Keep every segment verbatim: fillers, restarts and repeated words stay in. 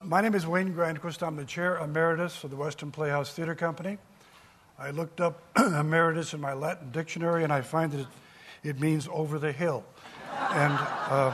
my name is Wayne Grandquist. I'm the chair emeritus of the Weston Playhouse Theater Company. I looked up emeritus in my Latin dictionary, and I find that it, it means over the hill. And uh,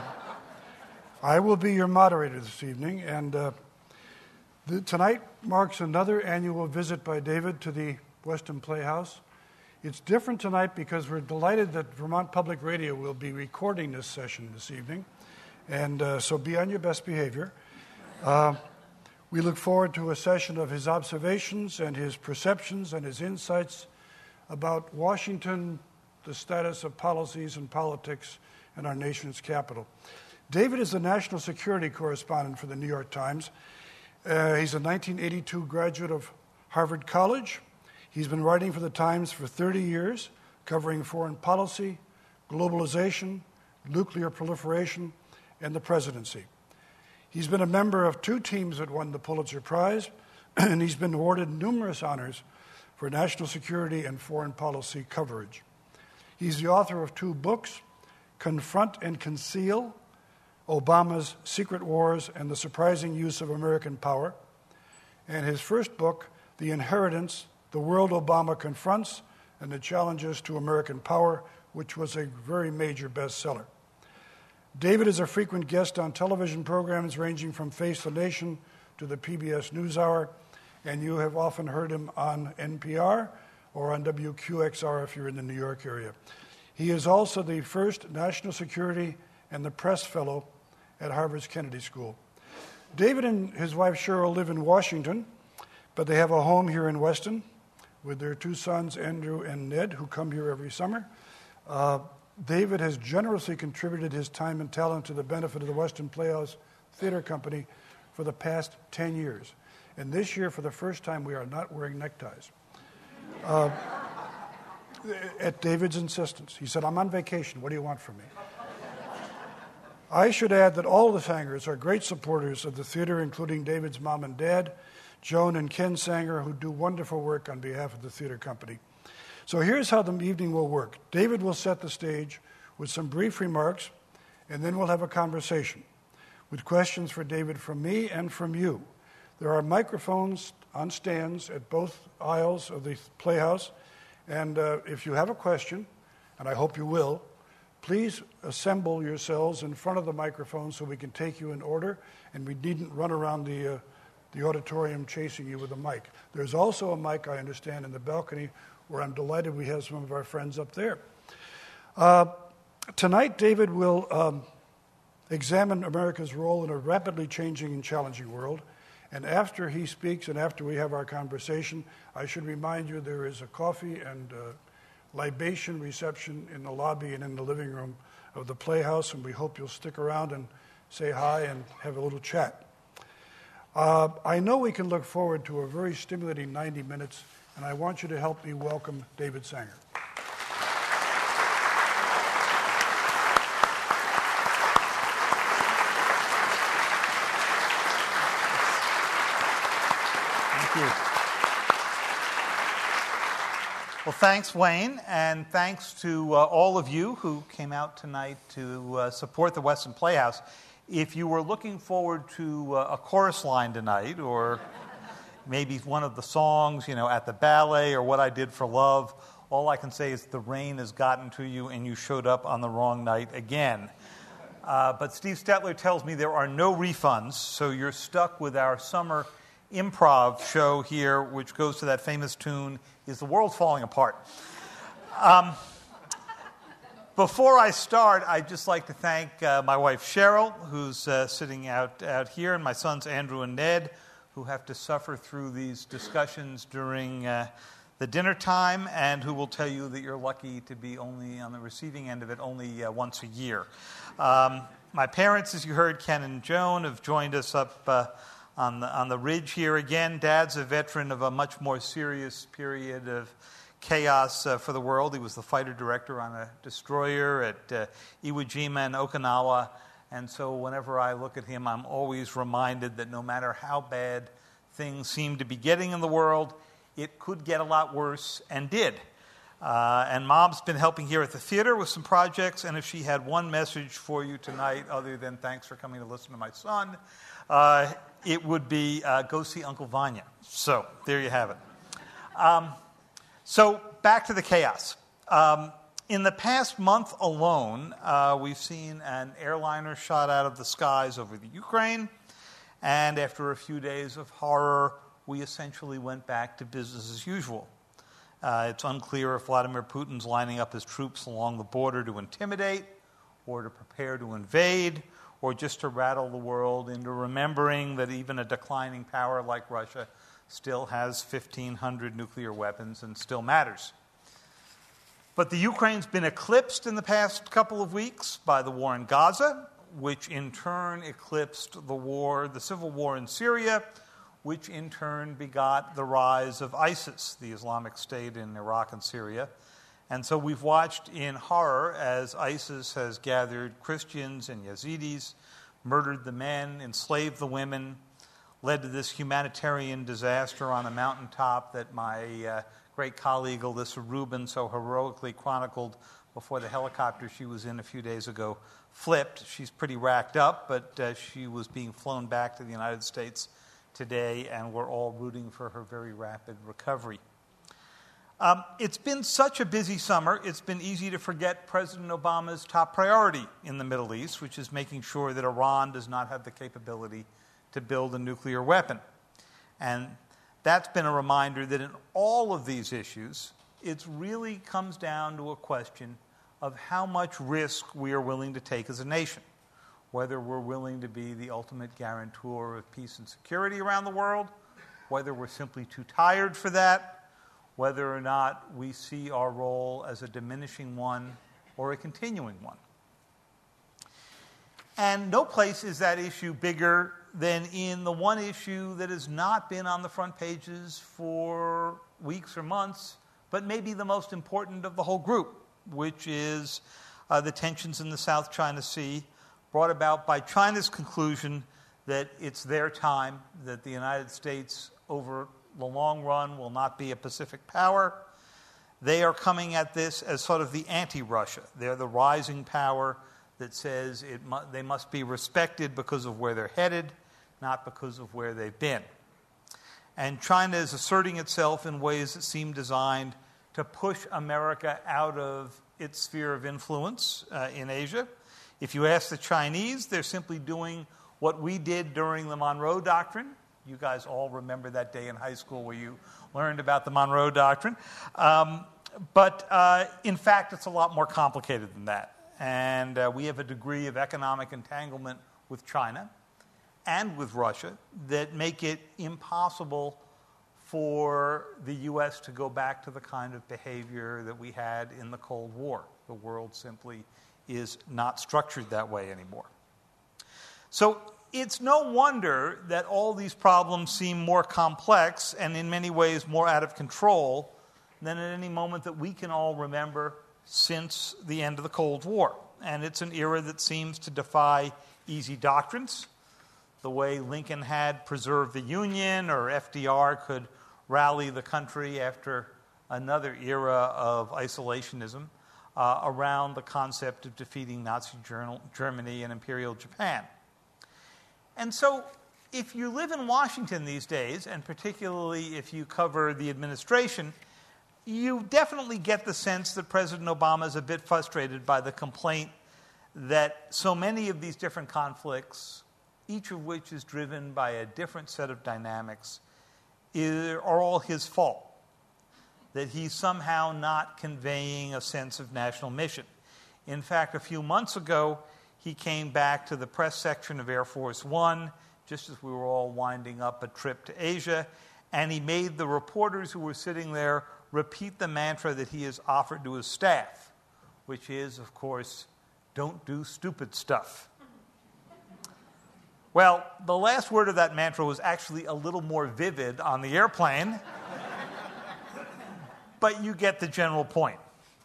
I will be your moderator this evening. And uh, the, tonight marks another annual visit by David to the Weston Playhouse. It's different tonight because we're delighted that Vermont Public Radio will be recording this session this evening. And uh, so be on your best behavior. Uh, we look forward to a session of his observations and his perceptions and his insights about Washington, the status of policies and politics in our nation's capital. David is the national security correspondent for the New York Times. Uh, he's a nineteen eighty-two graduate of Harvard College. He's been writing for the Times for thirty years, covering foreign policy, globalization, nuclear proliferation, and the presidency. He's been a member of two teams that won the Pulitzer Prize, and he's been awarded numerous honors for national security and foreign policy coverage. He's the author of two books, Confront and Conceal, Obama's Secret Wars and the Surprising Use of American Power, and his first book, The Inheritance, The World Obama Confronts and the Challenges to American Power, which was a very major bestseller. David is a frequent guest on television programs ranging from Face the Nation to the P B S NewsHour, and you have often heard him on N P R or on W Q X R if you're in the New York area. He is also the first National Security and the Press Fellow at Harvard's Kennedy School. David and his wife Cheryl live in Washington, but they have a home here in Weston with their two sons, Andrew and Ned, who come here every summer. Uh, David has generously contributed his time and talent to the benefit of the Weston Playhouse Theater Company for the past ten years. And this year, for the first time, we are not wearing neckties. Uh, at David's insistence. He said, I'm on vacation. What do you want from me? I should add that all the Sangers are great supporters of the theater, including David's mom and dad, Joan and Ken Sanger, who do wonderful work on behalf of the theater company. So here's how the evening will work. David will set the stage with some brief remarks, and then we'll have a conversation with questions for David from me and from you. There are microphones on stands at both aisles of the Playhouse, and uh, if you have a question, and I hope you will, please assemble yourselves in front of the microphone so we can take you in order, and we needn't run around the, uh, the auditorium chasing you with a mic. There's also a mic, I understand, in the balcony where I'm delighted we have some of our friends up there. Uh, tonight, David will um, examine America's role in a rapidly changing and challenging world. And after he speaks and after we have our conversation, I should remind you there is a coffee and uh, libation reception in the lobby and in the living room of the Playhouse, and we hope you'll stick around and say hi and have a little chat. Uh, I know we can look forward to a very stimulating ninety minutes, and I want you to help me welcome David Sanger. Thank you. Well, thanks, Wayne, and thanks to uh, all of you who came out tonight to uh, support the Weston Playhouse. If you were looking forward to uh, a chorus line tonight, or maybe one of the songs, you know, at the ballet, or What I Did for Love, all I can say is the rain has gotten to you and you showed up on the wrong night again. Uh, but Steve Stetler tells me there are no refunds, so you're stuck with our summer improv show here, which goes to that famous tune, Is the World Falling Apart? Um, before I start, I'd just like to thank uh, my wife Cheryl, who's uh, sitting out, out here, and my sons Andrew and Ned, who have to suffer through these discussions during uh, the dinner time, and who will tell you that you're lucky to be only on the receiving end of it only uh, once a year. Um, my parents, as you heard, Ken and Joan, have joined us up uh, on the on the ridge here again. Dad's a veteran of a much more serious period of chaos uh, for the world. He was the fighter director on a destroyer at uh, Iwo Jima and Okinawa. And so whenever I look at him, I'm always reminded that no matter how bad things seem to be getting in the world, it could get a lot worse, and did. Uh, and Mom's been helping here at the theater with some projects, and if she had one message for you tonight, other than thanks for coming to listen to my son, uh, it would be uh, go see Uncle Vanya. So there you have it. Um, so back to the chaos. Um, in the past month alone, uh, we've seen an airliner shot out of the skies over the Ukraine, and after a few days of horror, we essentially went back to business as usual. Uh, it's unclear if Vladimir Putin's lining up his troops along the border to intimidate, or to prepare to invade, or just to rattle the world into remembering that even a declining power like Russia still has fifteen hundred nuclear weapons and still matters. But the Ukraine's been eclipsed in the past couple of weeks by the war in Gaza, which in turn eclipsed the war, the civil war in Syria, which in turn begot the rise of ISIS, the Islamic State in Iraq and Syria. And so we've watched in horror as ISIS has gathered Christians and Yazidis, murdered the men, enslaved the women, led to this humanitarian disaster on a mountaintop that my uh, great colleague Alyssa Rubin so heroically chronicled before the helicopter she was in a few days ago flipped. She's pretty racked up, but uh, she was being flown back to the United States today, and we're all rooting for her very rapid recovery. Um, it's been such a busy summer, it's been easy to forget President Obama's top priority in the Middle East, which is making sure that Iran does not have the capability to build a nuclear weapon. And that's been a reminder that in all of these issues, it really comes down to a question of how much risk we are willing to take as a nation, whether we're willing to be the ultimate guarantor of peace and security around the world, whether we're simply too tired for that, whether or not we see our role as a diminishing one or a continuing one. And no place is that issue bigger than in the one issue that has not been on the front pages for weeks or months, but maybe the most important of the whole group, which is uh, the tensions in the South China Sea, brought about by China's conclusion that it's their time, that the United States, over the long run, will not be a Pacific power. They are coming at this as sort of the anti-Russia. They're the rising power that says it mu- they must be respected because of where they're headed, not because of where they've been. And China is asserting itself in ways that seem designed to push America out of its sphere of influence uh, in Asia. If you ask the Chinese, they're simply doing what we did during the Monroe Doctrine. You guys all remember that day in high school where you learned about the Monroe Doctrine. Um, but uh, in fact, it's a lot more complicated than that. And uh, we have a degree of economic entanglement with China and with Russia that make it impossible for the U S to go back to the kind of behavior that we had in the Cold War. The world simply is not structured that way anymore. So it's no wonder that all these problems seem more complex and in many ways more out of control than at any moment that we can all remember since the end of the Cold War. And it's an era that seems to defy easy doctrines. The way Lincoln had preserved the Union, or F D R could rally the country after another era of isolationism uh, around the concept of defeating Nazi Germany and Imperial Japan. And so if you live in Washington these days, and particularly if you cover the administration, you definitely get the sense that President Obama is a bit frustrated by the complaint that so many of these different conflicts, each of which is driven by a different set of dynamics, are all his fault, that he's somehow not conveying a sense of national mission. In fact, a few months ago, he came back to the press section of Air Force One, just as we were all winding up a trip to Asia, and he made the reporters who were sitting there repeat the mantra that he has offered to his staff, which is, of course, don't do stupid stuff. Well, the last word of that mantra was actually a little more vivid on the airplane, but you get the general point.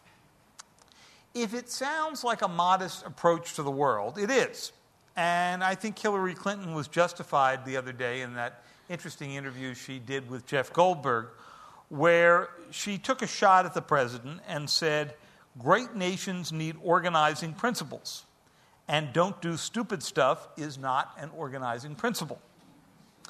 If it sounds like a modest approach to the world, it is. And I think Hillary Clinton was justified the other day in that interesting interview she did with Jeff Goldberg, where she took a shot at the president and said, great nations need organizing principles, and don't do stupid stuff is not an organizing principle.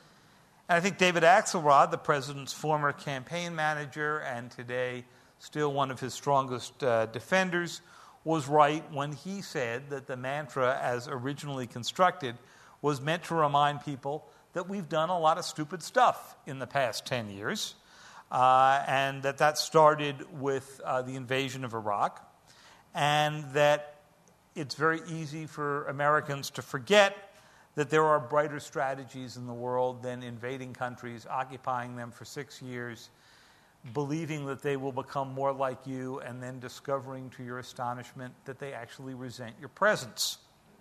And I think David Axelrod, the president's former campaign manager and today still one of his strongest uh, defenders, was right when he said that the mantra, as originally constructed, was meant to remind people that we've done a lot of stupid stuff in the past ten years, uh, and that that started with uh, the invasion of Iraq, and that it's very easy for Americans to forget that there are brighter strategies in the world than invading countries, occupying them for six years, believing that they will become more like you, and then discovering to your astonishment that they actually resent your presence.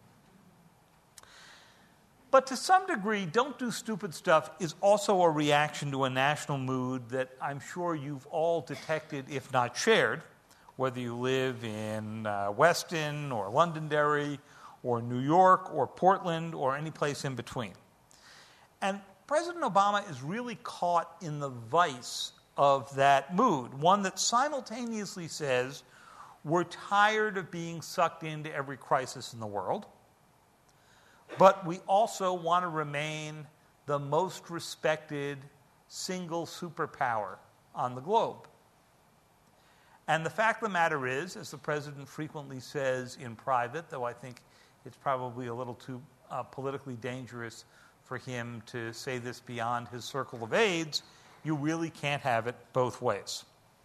But to some degree, don't do stupid stuff is also a reaction to a national mood that I'm sure you've all detected, if not shared, whether you live in uh, Weston or Londonderry or New York or Portland or any place in between. And President Obama is really caught in the vice of that mood, one that simultaneously says we're tired of being sucked into every crisis in the world, but we also want to remain the most respected single superpower on the globe. And the fact of the matter is, as the president frequently says in private, though I think it's probably a little too uh, politically dangerous for him to say this beyond his circle of aides, you really can't have it both ways.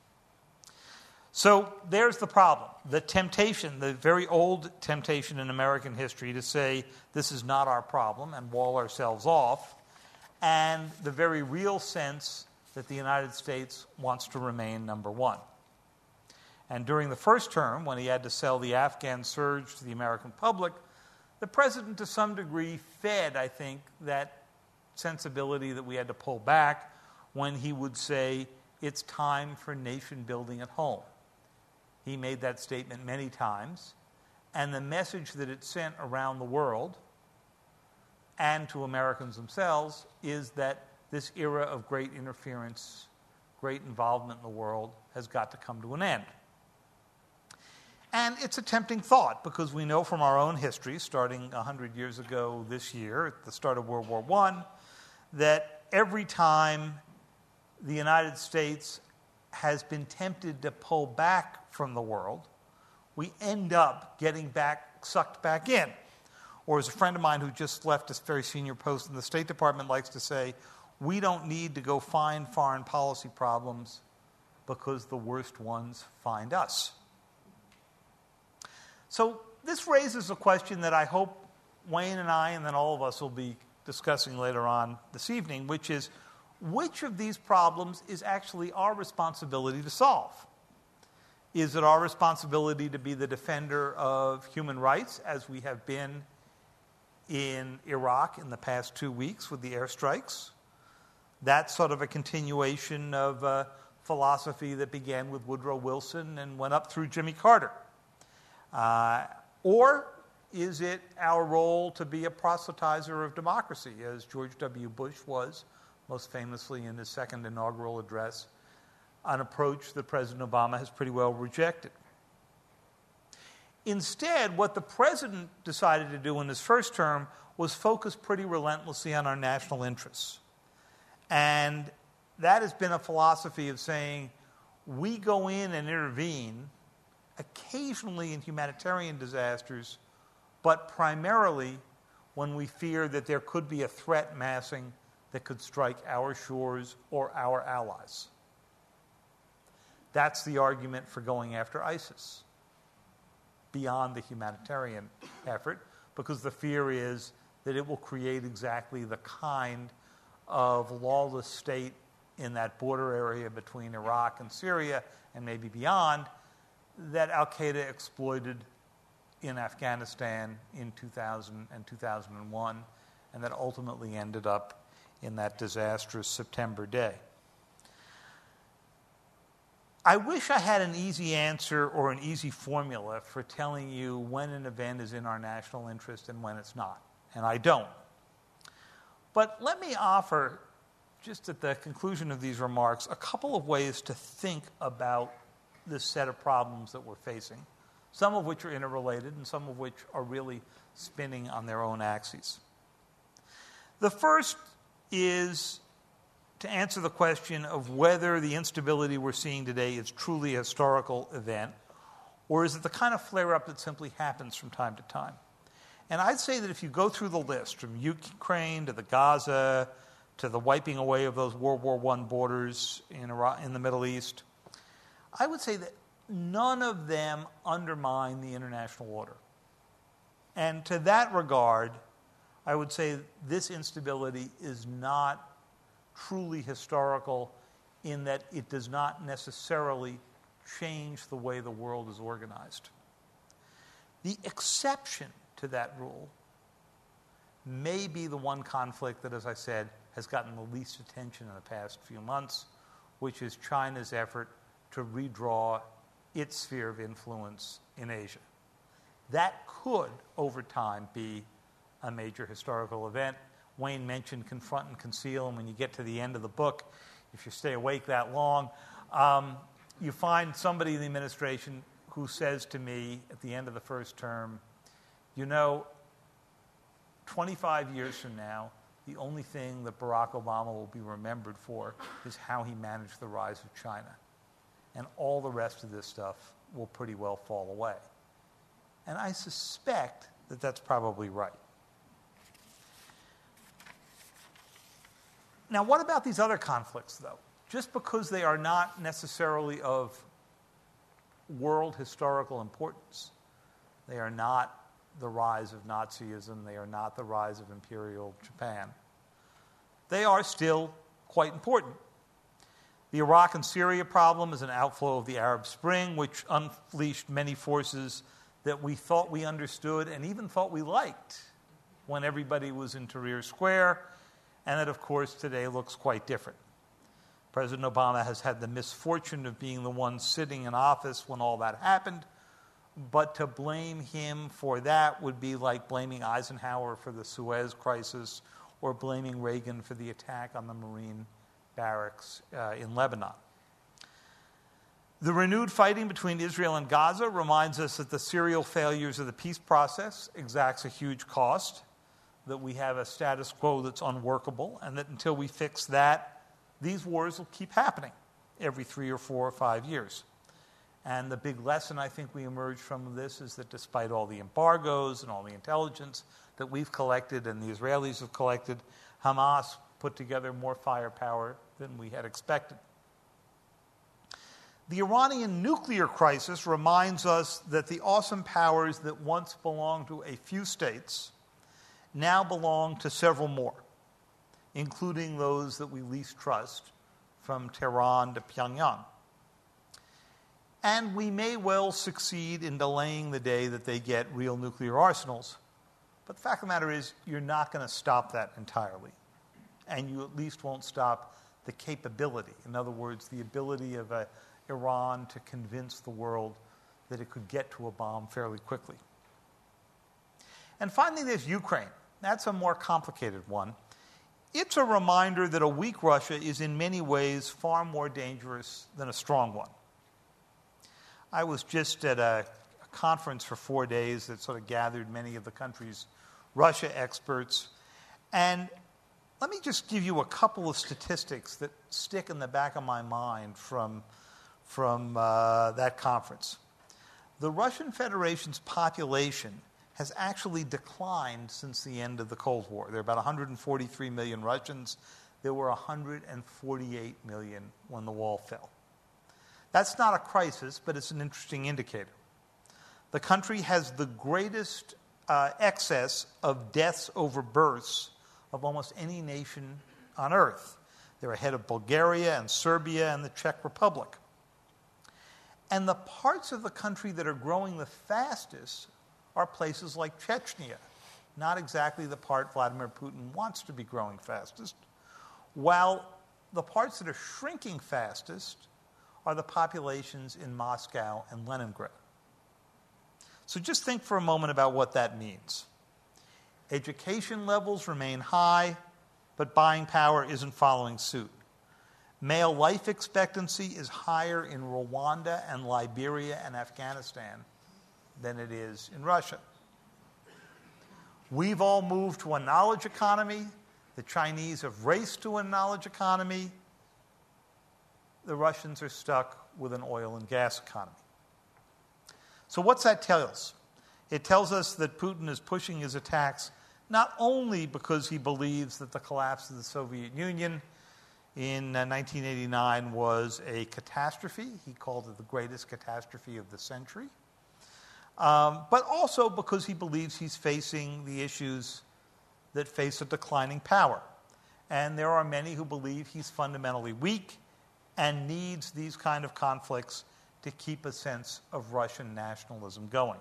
So there's the problem. The temptation, the very old temptation in American history to say this is not our problem and wall ourselves off, and the very real sense that the United States wants to remain number one. And during the first term, when he had to sell the Afghan surge to the American public, the president to some degree fed, I think, that sensibility that we had to pull back when he would say, it's time for nation building at home. He made that statement many times, and the message that it sent around the world and to Americans themselves is that this era of great interference, great involvement in the world has got to come to an end. And it's a tempting thought because we know from our own history, starting one hundred years ago this year, at the start of World War One, that every time the United States has been tempted to pull back from the world, we end up getting back, sucked back in. Or as a friend of mine who just left a very senior post in the State Department likes to say, we don't need to go find foreign policy problems because the worst ones find us. So this raises a question that I hope Wayne and I and then all of us will be discussing later on this evening, which is, which of these problems is actually our responsibility to solve? Is it our responsibility to be the defender of human rights, as we have been in Iraq in the past two weeks with the airstrikes? That's sort of a continuation of a philosophy that began with Woodrow Wilson and went up through Jimmy Carter. Uh, or is it our role to be a proselytizer of democracy, as George W. Bush was, most famously in his second inaugural address, an approach that President Obama has pretty well rejected? Instead, what the president decided to do in his first term was focus pretty relentlessly on our national interests. And that has been a philosophy of saying, we go in and intervene occasionally in humanitarian disasters, but primarily when we fear that there could be a threat massing that could strike our shores or our allies. That's the argument for going after ISIS, beyond the humanitarian effort, because the fear is that it will create exactly the kind of lawless state in that border area between Iraq and Syria and maybe beyond that al-Qaeda exploited in Afghanistan in two thousand and two thousand one, and that ultimately ended up in that disastrous September day. I wish I had an easy answer or an easy formula for telling you when an event is in our national interest and when it's not, and I don't. But let me offer, just at the conclusion of these remarks, a couple of ways to think about this set of problems that we're facing, some of which are interrelated and some of which are really spinning on their own axes. The first is to answer the question of whether the instability we're seeing today is truly a historical event, or is it the kind of flare-up that simply happens from time to time? And I'd say that if you go through the list, from Ukraine to the Gaza to the wiping away of those World War One borders in Iraq, in the Middle East, I would say that none of them undermine the international order. And to that regard, I would say this instability is not truly historical in that it does not necessarily change the way the world is organized. The exception to that rule may be the one conflict that, as I said, has gotten the least attention in the past few months, which is China's effort to redraw its sphere of influence in Asia. That could, over time, be a major historical event. Wayne mentioned confront and conceal, and when you get to the end of the book, if you stay awake that long, um, you find somebody in the administration who says to me at the end of the first term, you know, twenty-five years from now, the only thing that Barack Obama will be remembered for is how he managed the rise of China. And all the rest of this stuff will pretty well fall away. And I suspect that that's probably right. Now, what about these other conflicts, though? Just because they are not necessarily of world historical importance, they are not the rise of Nazism, they are not the rise of Imperial Japan, they are still quite important. The Iraq and Syria problem is an outflow of the Arab Spring, which unleashed many forces that we thought we understood and even thought we liked when everybody was in Tahrir Square, and that, of course, today looks quite different. President Obama has had the misfortune of being the one sitting in office when all that happened, but to blame him for that would be like blaming Eisenhower for the Suez Crisis or blaming Reagan for the attack on the Marine barracks uh, in Lebanon. The renewed fighting between Israel and Gaza reminds us that the serial failures of the peace process exacts a huge cost, that we have a status quo that's unworkable, and that until we fix that, these wars will keep happening every three or four or five years. And the big lesson I think we emerge from this is that despite all the embargoes and all the intelligence that we've collected and the Israelis have collected, Hamas put together more firepower than we had expected. The Iranian nuclear crisis reminds us that the awesome powers that once belonged to a few states now belong to several more, including those that we least trust, from Tehran to Pyongyang. And we may well succeed in delaying the day that they get real nuclear arsenals. But the fact of the matter is, you're not going to stop that entirely. And you at least won't stop the capability. In other words, the ability of uh, Iran to convince the world that it could get to a bomb fairly quickly. And finally, there's Ukraine. That's a more complicated one. It's a reminder that a weak Russia is in many ways far more dangerous than a strong one. I was just at a, a conference for four days that sort of gathered many of the country's Russia experts. And let me just give you a couple of statistics that stick in the back of my mind from, from uh, that conference. The Russian Federation's population has actually declined since the end of the Cold War. There are about one hundred forty-three million Russians. There were one hundred forty-eight million when the wall fell. That's not a crisis, but it's an interesting indicator. The country has the greatest uh, excess of deaths over births of almost any nation on earth. They're ahead of Bulgaria and Serbia and the Czech Republic. And the parts of the country that are growing the fastest are places like Chechnya, not exactly the part Vladimir Putin wants to be growing fastest, while the parts that are shrinking fastest are the populations in Moscow and Leningrad. So just think for a moment about what that means. Education levels remain high, but buying power isn't following suit. Male life expectancy is higher in Rwanda and Liberia and Afghanistan than it is in Russia. We've all moved to a knowledge economy The Chinese have raced to a knowledge economy. The Russians are stuck with an oil and gas economy. So what's that tell us? It tells us that Putin is pushing his attacks not only because he believes that the collapse of the Soviet Union in uh, nineteen eighty-nine was a catastrophe. He called it the greatest catastrophe of the century. Um, but also because he believes he's facing the issues that face a declining power. And there are many who believe he's fundamentally weak and needs these kind of conflicts to keep a sense of Russian nationalism going.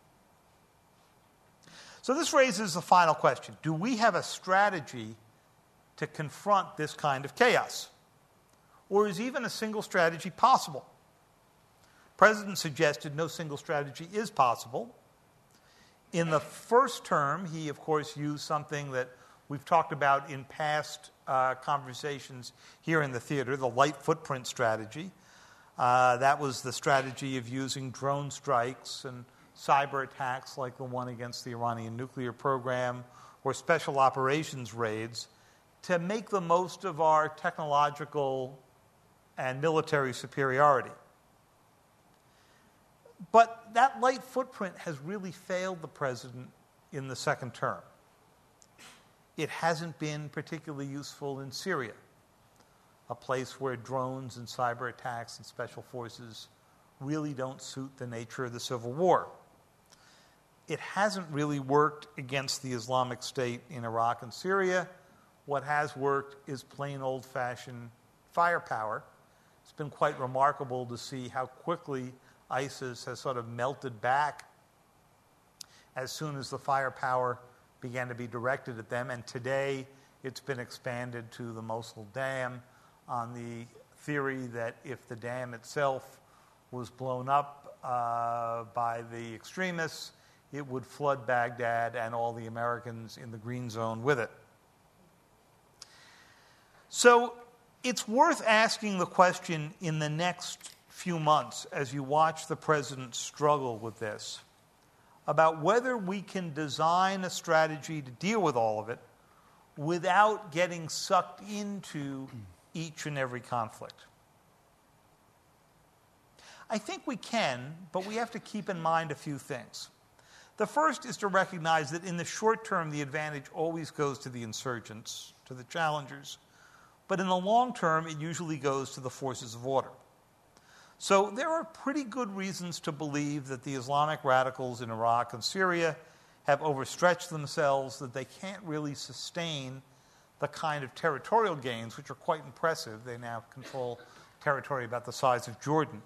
So this raises the final question. Do we have a strategy to confront this kind of chaos? Or is even a single strategy possible? The President suggested no single strategy is possible. In the first term, he, of course, used something that we've talked about in past uh, conversations here in the theater, the light footprint strategy. Uh, that was the strategy of using drone strikes and cyber attacks like the one against the Iranian nuclear program or special operations raids to make the most of our technological and military superiority. But that light footprint has really failed the president in the second term. It hasn't been particularly useful in Syria, a place where drones and cyber attacks and special forces really don't suit the nature of the civil war. It hasn't really worked against the Islamic State in Iraq and Syria. What has worked is plain old-fashioned firepower. It's been quite remarkable to see how quickly ISIS has sort of melted back as soon as the firepower began to be directed at them. And today it's been expanded to the Mosul Dam on the theory that if the dam itself was blown up uh, by the extremists, it would flood Baghdad and all the Americans in the green zone with it. So it's worth asking the question in the next few months as you watch the president struggle with this about whether we can design a strategy to deal with all of it without getting sucked into each and every conflict. I think we can, but we have to keep in mind a few things. The first is to recognize that in the short term, the advantage always goes to the insurgents, to the challengers. But in the long term, it usually goes to the forces of order. So there are pretty good reasons to believe that the Islamic radicals in Iraq and Syria have overstretched themselves, that they can't really sustain the kind of territorial gains, which are quite impressive. They now control territory about the size of Jordan.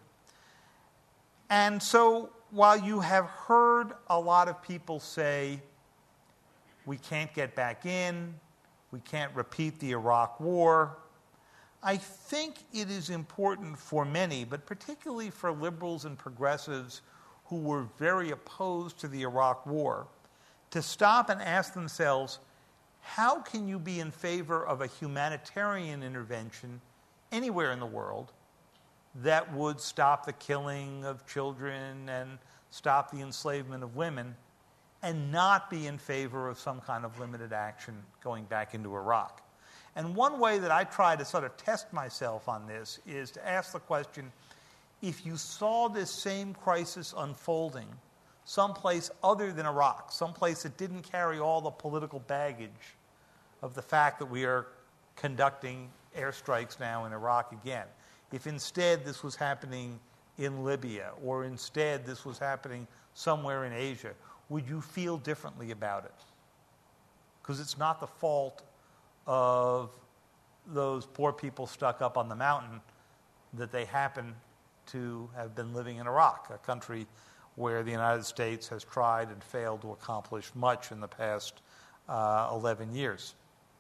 And so while you have heard a lot of people say, we can't get back in, we can't repeat the Iraq War, I think it is important for many, but particularly for liberals and progressives who were very opposed to the Iraq War, to stop and ask themselves, how can you be in favor of a humanitarian intervention anywhere in the world that would stop the killing of children and stop the enslavement of women and not be in favor of some kind of limited action going back into Iraq? And one way that I try to sort of test myself on this is to ask the question, if you saw this same crisis unfolding someplace other than Iraq, someplace that didn't carry all the political baggage of the fact that we are conducting airstrikes now in Iraq again, if instead this was happening in Libya, or instead this was happening somewhere in Asia, would you feel differently about it? Because it's not the fault of those poor people stuck up on the mountain that they happen to have been living in Iraq, a country where the United States has tried and failed to accomplish much in the past uh, eleven years.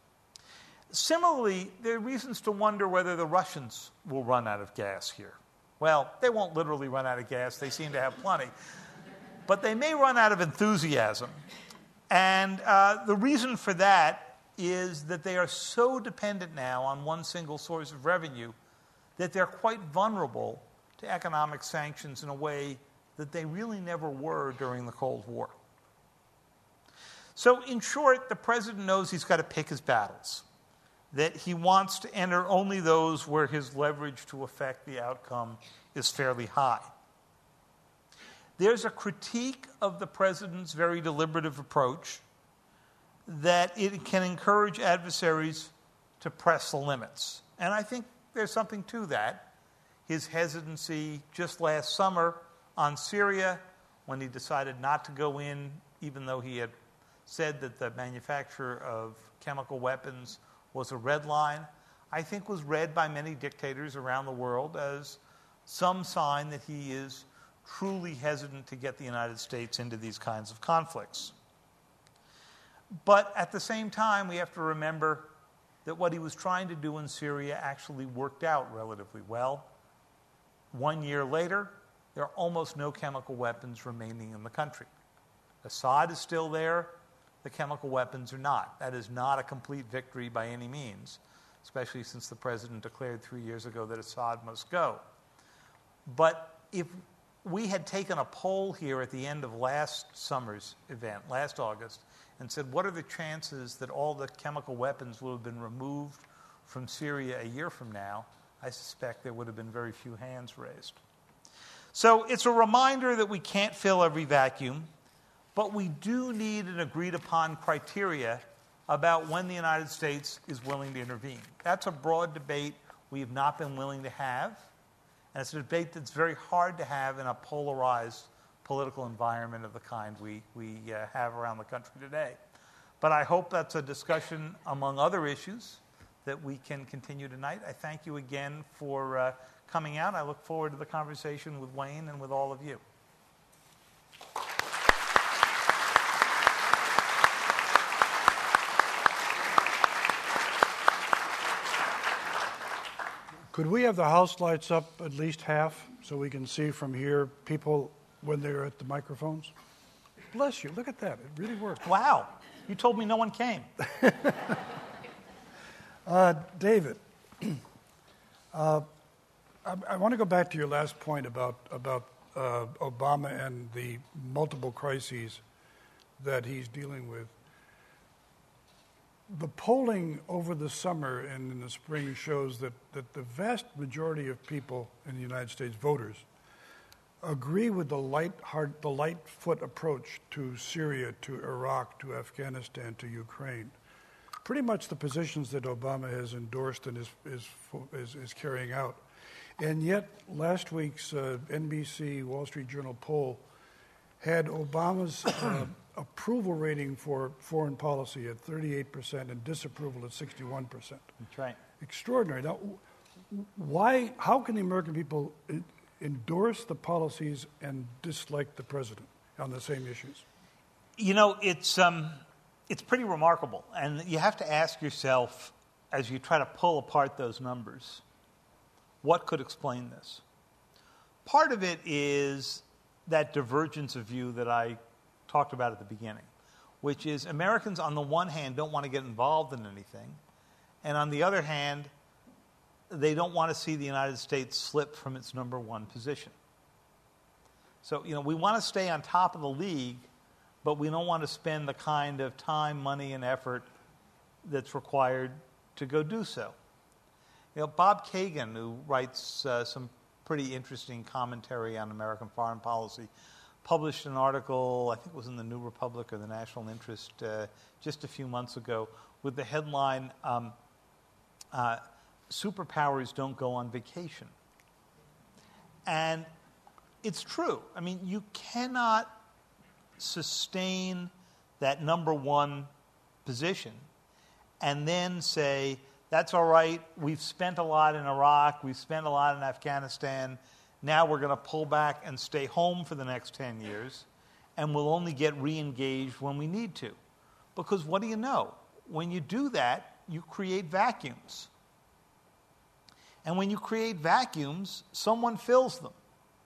Similarly, there are reasons to wonder whether the Russians will run out of gas here. Well, they won't literally run out of gas. They seem to have plenty. But they may run out of enthusiasm. And uh, the reason for that is that they are so dependent now on one single source of revenue that they're quite vulnerable to economic sanctions in a way that they really never were during the Cold War. So in short, the president knows he's got to pick his battles, that he wants to enter only those where his leverage to affect the outcome is fairly high. There's a critique of the president's very deliberative approach that it can encourage adversaries to press the limits. And I think there's something to that. His hesitancy just last summer on Syria, when he decided not to go in, even though he had said that the manufacture of chemical weapons was a red line, I think was read by many dictators around the world as some sign that he is truly hesitant to get the United States into these kinds of conflicts. But at the same time, we have to remember that what he was trying to do in Syria actually worked out relatively well. One year later, there are almost no chemical weapons remaining in the country. Assad is still there. The chemical weapons are not. That is not a complete victory by any means, especially since the president declared three years ago that Assad must go. But if we had taken a poll here at the end of last summer's event, last August, and said, what are the chances that all the chemical weapons will have been removed from Syria a year from now, I suspect there would have been very few hands raised. So it's a reminder that we can't fill every vacuum, but we do need an agreed-upon criteria about when the United States is willing to intervene. That's a broad debate we have not been willing to have, and it's a debate that's very hard to have in a polarized political environment of the kind we, we uh, have around the country today. But I hope that's a discussion among other issues that we can continue tonight. I thank you again for uh, coming out. I look forward to the conversation with Wayne and with all of you. Could we have the house lights up at least half so we can see from here people when they're at the microphones? Bless you. Look at that. It really worked. Wow. You told me no one came. uh, David, uh, I, I want to go back to your last point about, about uh, Obama and the multiple crises that he's dealing with. The polling over the summer and in the spring shows that, that the vast majority of people in the United States, voters, agree with the light heart, the light foot approach to Syria, to Iraq, to Afghanistan, to Ukraine. Pretty much the positions that Obama has endorsed and is is is, is carrying out. And yet, last week's uh, N B C Wall Street Journal poll had Obama's uh, approval rating for foreign policy at thirty-eight percent and disapproval at sixty-one percent. That's right. Extraordinary. Now, why? How can the American people endorse the policies and dislike the president on the same issues? You know, it's um, it's pretty remarkable, and you have to ask yourself as you try to pull apart those numbers, what could explain this? Part of it is that divergence of view that I talked about at the beginning, which is Americans on the one hand don't want to get involved in anything, and on the other hand, they don't want to see the United States slip from its number one position. So, you know, we want to stay on top of the league, but we don't want to spend the kind of time, money, and effort that's required to go do so. You know, Bob Kagan, who writes uh, some pretty interesting commentary on American foreign policy, published an article, I think it was in the New Republic or the National Interest, uh, just a few months ago, with the headline, um, uh, Superpowers Don't Go on Vacation. And it's true. I mean, you cannot sustain that number one position and then say, that's all right, we've spent a lot in Iraq, we've spent a lot in Afghanistan, now we're going to pull back and stay home for the next ten years, and we'll only get re-engaged when we need to. Because what do you know? When you do that, you create vacuums. And when you create vacuums, someone fills them.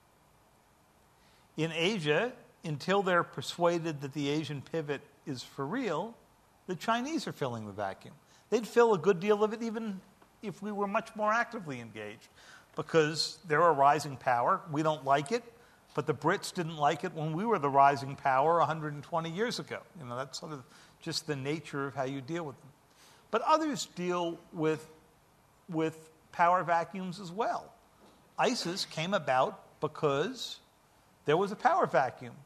In Asia, until they're persuaded that the Asian pivot is for real, the Chinese are filling the vacuum. They'd fill a good deal of it even if we were much more actively engaged, because they're a rising power. We don't like it, But the Brits didn't like it when we were the rising power one hundred twenty years ago. You know, that's sort of just the nature of how you deal with them. But others deal with, with power vacuums as well. ISIS came about because there was a power vacuum.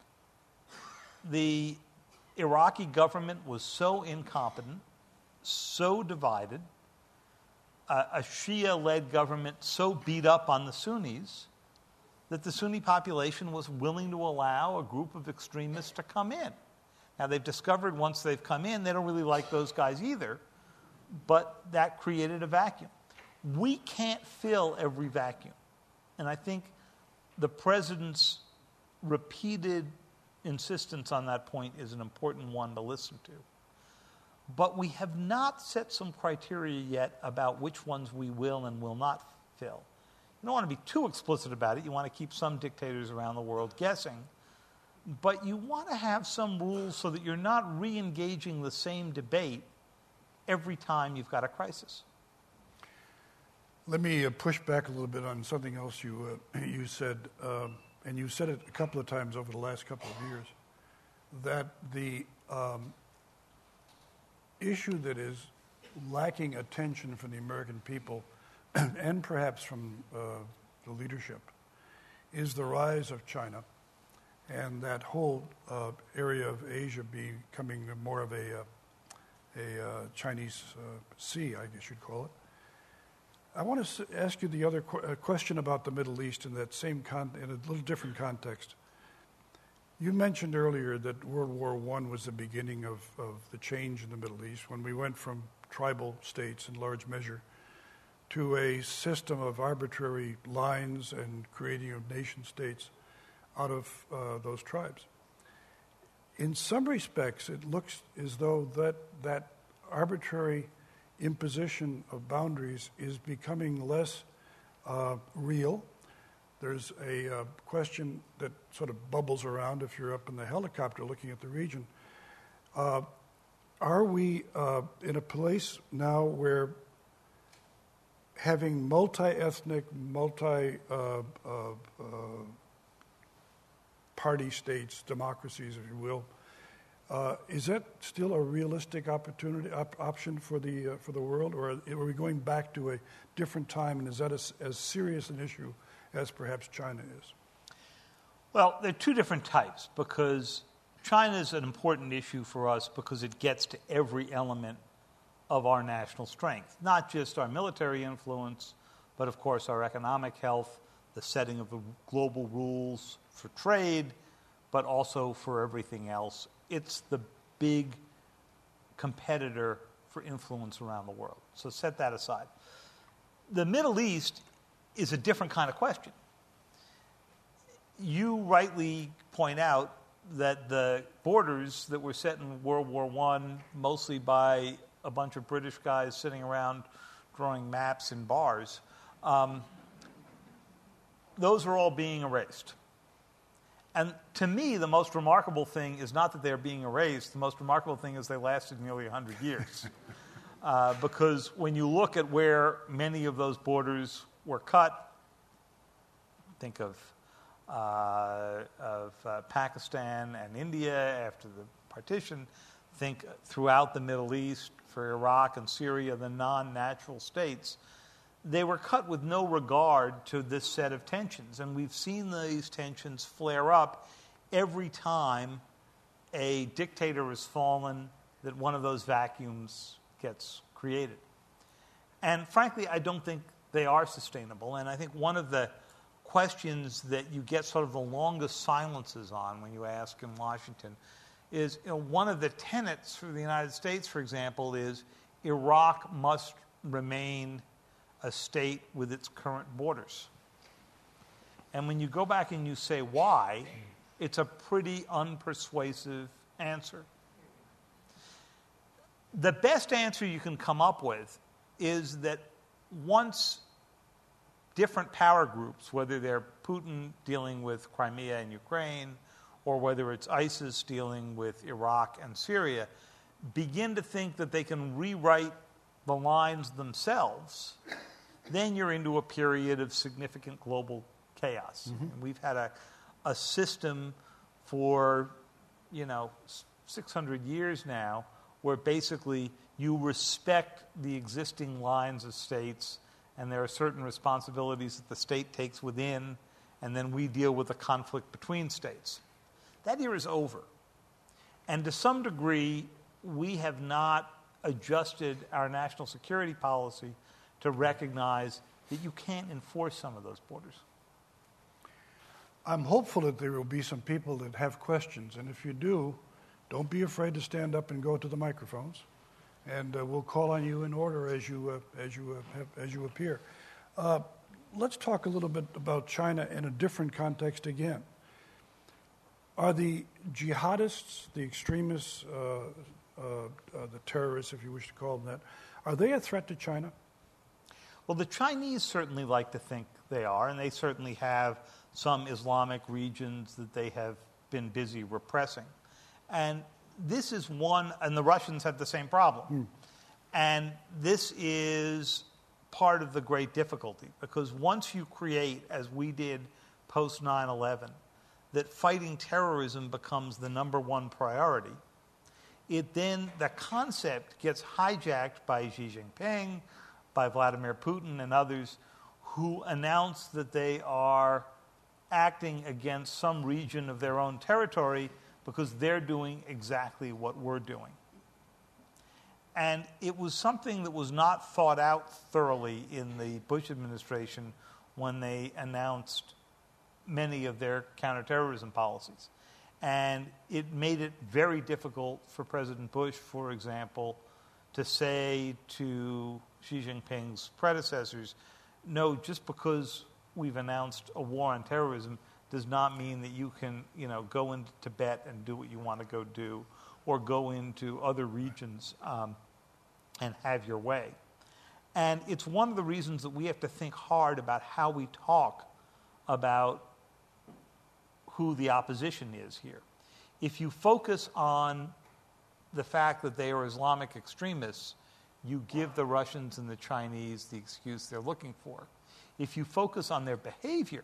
The Iraqi government was so incompetent, so divided, uh, a Shia-led government so beat up on the Sunnis that the Sunni population was willing to allow a group of extremists to come in. Now, they've discovered once they've come in, they don't really like those guys either, but that created a vacuum. We can't fill every vacuum. And I think the president's repeated insistence on that point is an important one to listen to. But we have not set some criteria yet about which ones we will and will not fill. You don't want to be too explicit about it. You want to keep some dictators around the world guessing. But you want to have some rules so that you're not re-engaging the same debate every time you've got a crisis. Let me uh, push back a little bit on something else you uh, you said, um, and you said it a couple of times over the last couple of years, that the um, issue that is lacking attention from the American people and perhaps from uh, the leadership is the rise of China and that whole uh, area of Asia becoming more of a, uh, a uh, Chinese uh, sea, I guess you'd call it. I want to ask you the other qu- uh, question about the Middle East in that same con- in a little different context. You mentioned earlier that World War One was the beginning of, of the change in the Middle East when we went from tribal states in large measure to a system of arbitrary lines and creating of nation states out of uh, those tribes. In some respects, it looks as though that that arbitrary imposition of boundaries is becoming less uh, real. There's a uh, question that sort of bubbles around if you're up in the helicopter looking at the region. Uh, are we uh, in a place now where having multi-ethnic, multi-party uh, uh, uh, states, democracies, if you will, Uh, is that still a realistic opportunity op- option for the uh, for the world, or are we going back to a different time? And is that as, as serious an issue as perhaps China is? Well, there are two different types, because China is an important issue for us because it gets to every element of our national strength, not just our military influence, but of course our economic health, the setting of the global rules for trade, but also for everything else. It's the big competitor for influence around the world. So set that aside. The Middle East is a different kind of question. You rightly point out that the borders that were set in World War One, mostly by a bunch of British guys sitting around drawing maps in bars, um, those are all being erased. And to me, the most remarkable thing is not that they're being erased. The most remarkable thing is they lasted nearly one hundred years. uh, because when you look at where many of those borders were cut, think of, uh, of uh, Pakistan and India after the partition, think throughout the Middle East, for Iraq and Syria, the non-natural states, they were cut with no regard to this set of tensions. And we've seen these tensions flare up every time a dictator has fallen, that one of those vacuums gets created. And frankly, I don't think they are sustainable. And I think one of the questions that you get sort of the longest silences on when you ask in Washington is, you know, one of the tenets for the United States, for example, is Iraq must remain a state with its current borders. And when you go back and you say why, it's a pretty unpersuasive answer. The best answer you can come up with is that once different power groups, whether they're Putin dealing with Crimea and Ukraine, or whether it's ISIS dealing with Iraq and Syria, begin to think that they can rewrite the lines themselves, then you're into a period of significant global chaos. Mm-hmm. And we've had a, a system for, you know, six hundred years now, where basically you respect the existing lines of states, and there are certain responsibilities that the state takes within, and then we deal with the conflict between states. That era is over. And to some degree, we have not adjusted our national security policy to recognize that you can't enforce some of those borders. I'm hopeful that there will be some people that have questions, and if you do, don't be afraid to stand up and go to the microphones, and uh, we'll call on you in order as you uh, as you uh, have, as you appear. Uh, let's talk a little bit about China in a different context again. Are the jihadists, the extremists, uh, uh, uh, the terrorists, if you wish to call them that, are they a threat to China? Well, the Chinese certainly like to think they are, and they certainly have some Islamic regions that they have been busy repressing. And this is one, and the Russians have the same problem. Mm. And this is part of the great difficulty, because once you create, as we did post nine eleven, that fighting terrorism becomes the number one priority, it then, the concept gets hijacked by Xi Jinping, by Vladimir Putin and others who announce that they are acting against some region of their own territory because they're doing exactly what we're doing. And it was something that was not thought out thoroughly in the Bush administration when they announced many of their counterterrorism policies. And it made it very difficult for President Bush, for example, to say to Xi Jinping's predecessors, no, just because we've announced a war on terrorism does not mean that you can, you know, go into Tibet and do what you want to go do, or go into other regions um, and have your way. And it's one of the reasons that we have to think hard about how we talk about who the opposition is here. If you focus on the fact that they are Islamic extremists, you give the Russians and the Chinese the excuse they're looking for. If you focus on their behavior,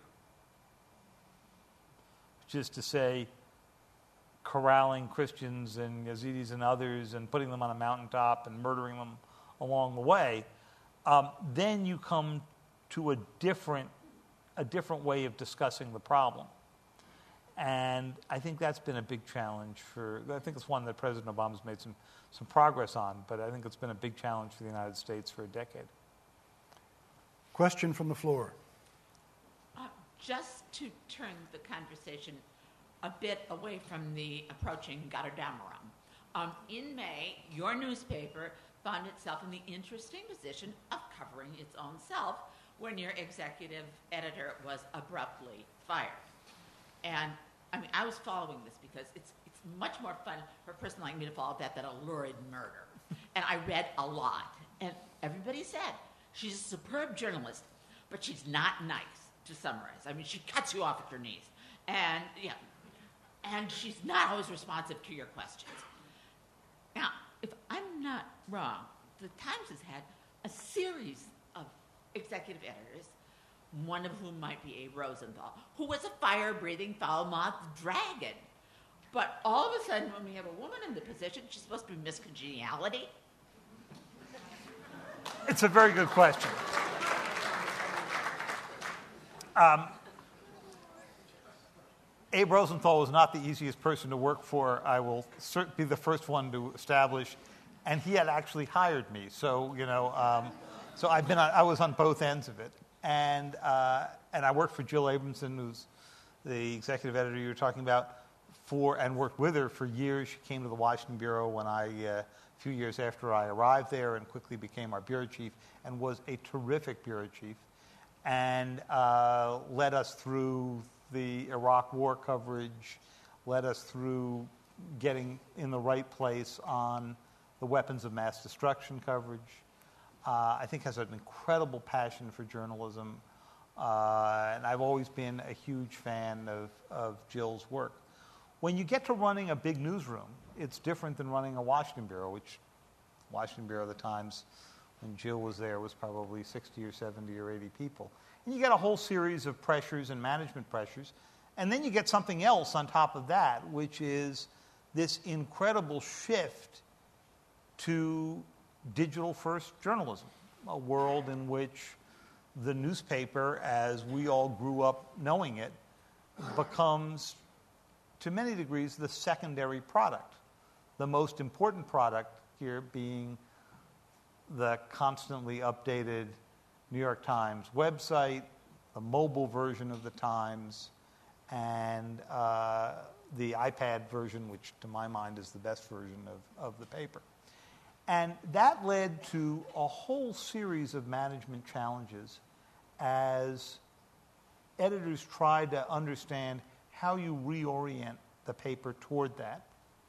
which is to say corralling Christians and Yazidis and others and putting them on a mountaintop and murdering them along the way, um, then you come to a different, a different way of discussing the problem. And I think that's been a big challenge for, I think it's one that President Obama's made some, some progress on, but I think it's been a big challenge for the United States for a decade. Question from the floor. Uh, just to turn the conversation a bit away from the approaching Guadalcanal. Um, in May, your newspaper found itself in the interesting position of covering its own self when your executive editor was abruptly fired. And I mean, I was following this because it's it's much more fun for a person like me to follow that than a lurid murder. And I read a lot. And everybody said, she's a superb journalist, but she's not nice, to summarize. I mean, she cuts you off at your knees. And, yeah, and she's not always responsive to your questions. Now, if I'm not wrong, the Times has had a series of executive editors, one of whom might be a Rosenthal, who was a fire-breathing, foul-mouthed dragon. But all of a sudden, when we have a woman in the position, she's supposed to be Miss Congeniality? It's a very good question. Um, Abe Rosenthal was not the easiest person to work for. I will cert- be the first one to establish, and he had actually hired me. So you know, um, so I've been on, I was on both ends of it. And uh, and I worked for Jill Abramson, who's the executive editor you were talking about, for and worked with her for years. She came to the Washington Bureau when I, uh, a few years after I arrived there, and quickly became our bureau chief, and was a terrific bureau chief, and uh, led us through the Iraq War coverage, led us through getting in the right place on the weapons of mass destruction coverage. Uh, I think has an incredible passion for journalism, uh, and I've always been a huge fan of, of Jill's work. When you get to running a big newsroom, it's different than running a Washington Bureau, which Washington Bureau of the Times, when Jill was there, was probably sixty or seventy or eighty people. And you get a whole series of pressures and management pressures, And then you get something else on top of that, which is this incredible shift to digital-first journalism, a world in which the newspaper, as we all grew up knowing it, becomes, to many degrees, the secondary product. The most important product here being the constantly updated New York Times website, the mobile version of the Times, and uh, the iPad version, which to my mind is the best version of, of the paper. And that led to a whole series of management challenges as editors tried to understand how you reorient the paper toward that.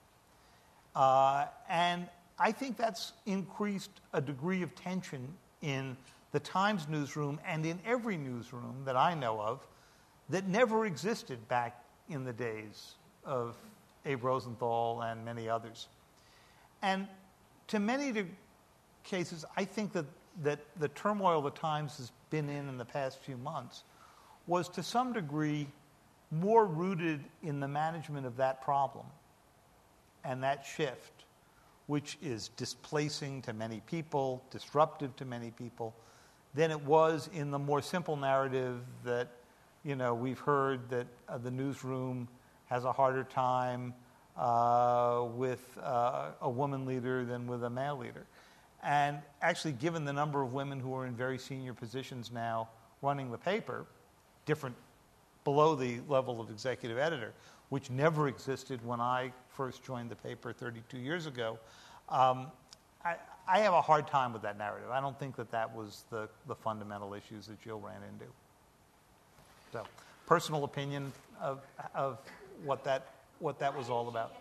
Uh, and I think that's increased a degree of tension in the Times newsroom and in every newsroom that I know of that never existed back in the days of Abe Rosenthal and many others. And to many de- cases, I think that, that the turmoil the Times has been in in the past few months was to some degree more rooted in the management of that problem and that shift, which is displacing to many people, disruptive to many people, than it was in the more simple narrative that, you know, we've heard that uh, the newsroom has a harder time uh, with uh, a woman leader than with a male leader. And actually, given the number of women who are in very senior positions now running the paper, different below the level of executive editor, which never existed when I first joined the paper thirty-two years ago, um, I, I have a hard time with that narrative. I don't think that that was the, the fundamental issues that Jill ran into. So, personal opinion of, of what that what that was all about.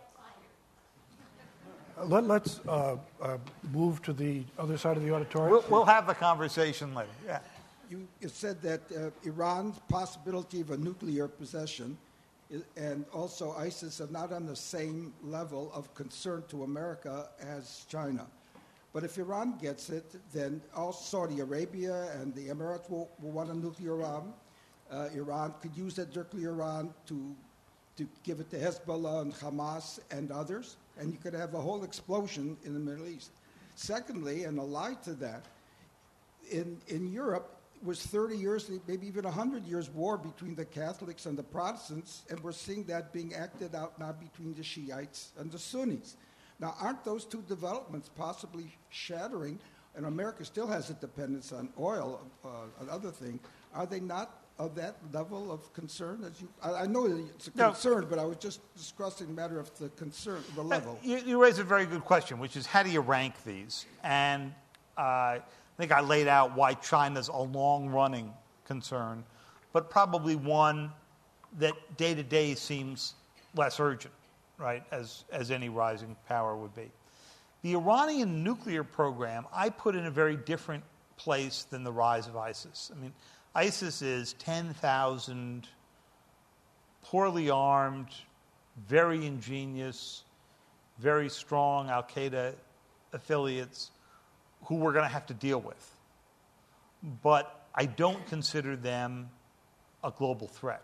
Let, let's uh, uh, move to the other side of the auditorium. We'll, we'll have the conversation later. Yeah. You, you said that uh, Iran's possibility of a nuclear possession is, and also ISIS are not on the same level of concern to America as China. But if Iran gets it, then all Saudi Arabia and the Emirates will, will want a nuclear bomb. Uh, Iran could use that nuclear bomb to, to give it to Hezbollah and Hamas and others, and you could have a whole explosion in the Middle East. Secondly, and allied to that, in, in Europe, was thirty years, maybe even one hundred years war between the Catholics and the Protestants, and we're seeing that being acted out now between the Shiites and the Sunnis. Now, aren't those two developments possibly shattering, and America still has a dependence on oil, uh, and other things, are they not of that level of concern? As you, I, I know it's a concern, no. But I was just discussing the matter of the concern, the level. You, you raise a very good question, which is how do you rank these? And uh, I think I laid out why China's a long-running concern, but probably one that day-to-day seems less urgent, right, as, as any rising power would be. The Iranian nuclear program I put in a very different place than the rise of ISIS. I mean, ISIS is ten thousand poorly armed, very ingenious, very strong al-Qaeda affiliates who we're going to have to deal with. But I don't consider them a global threat,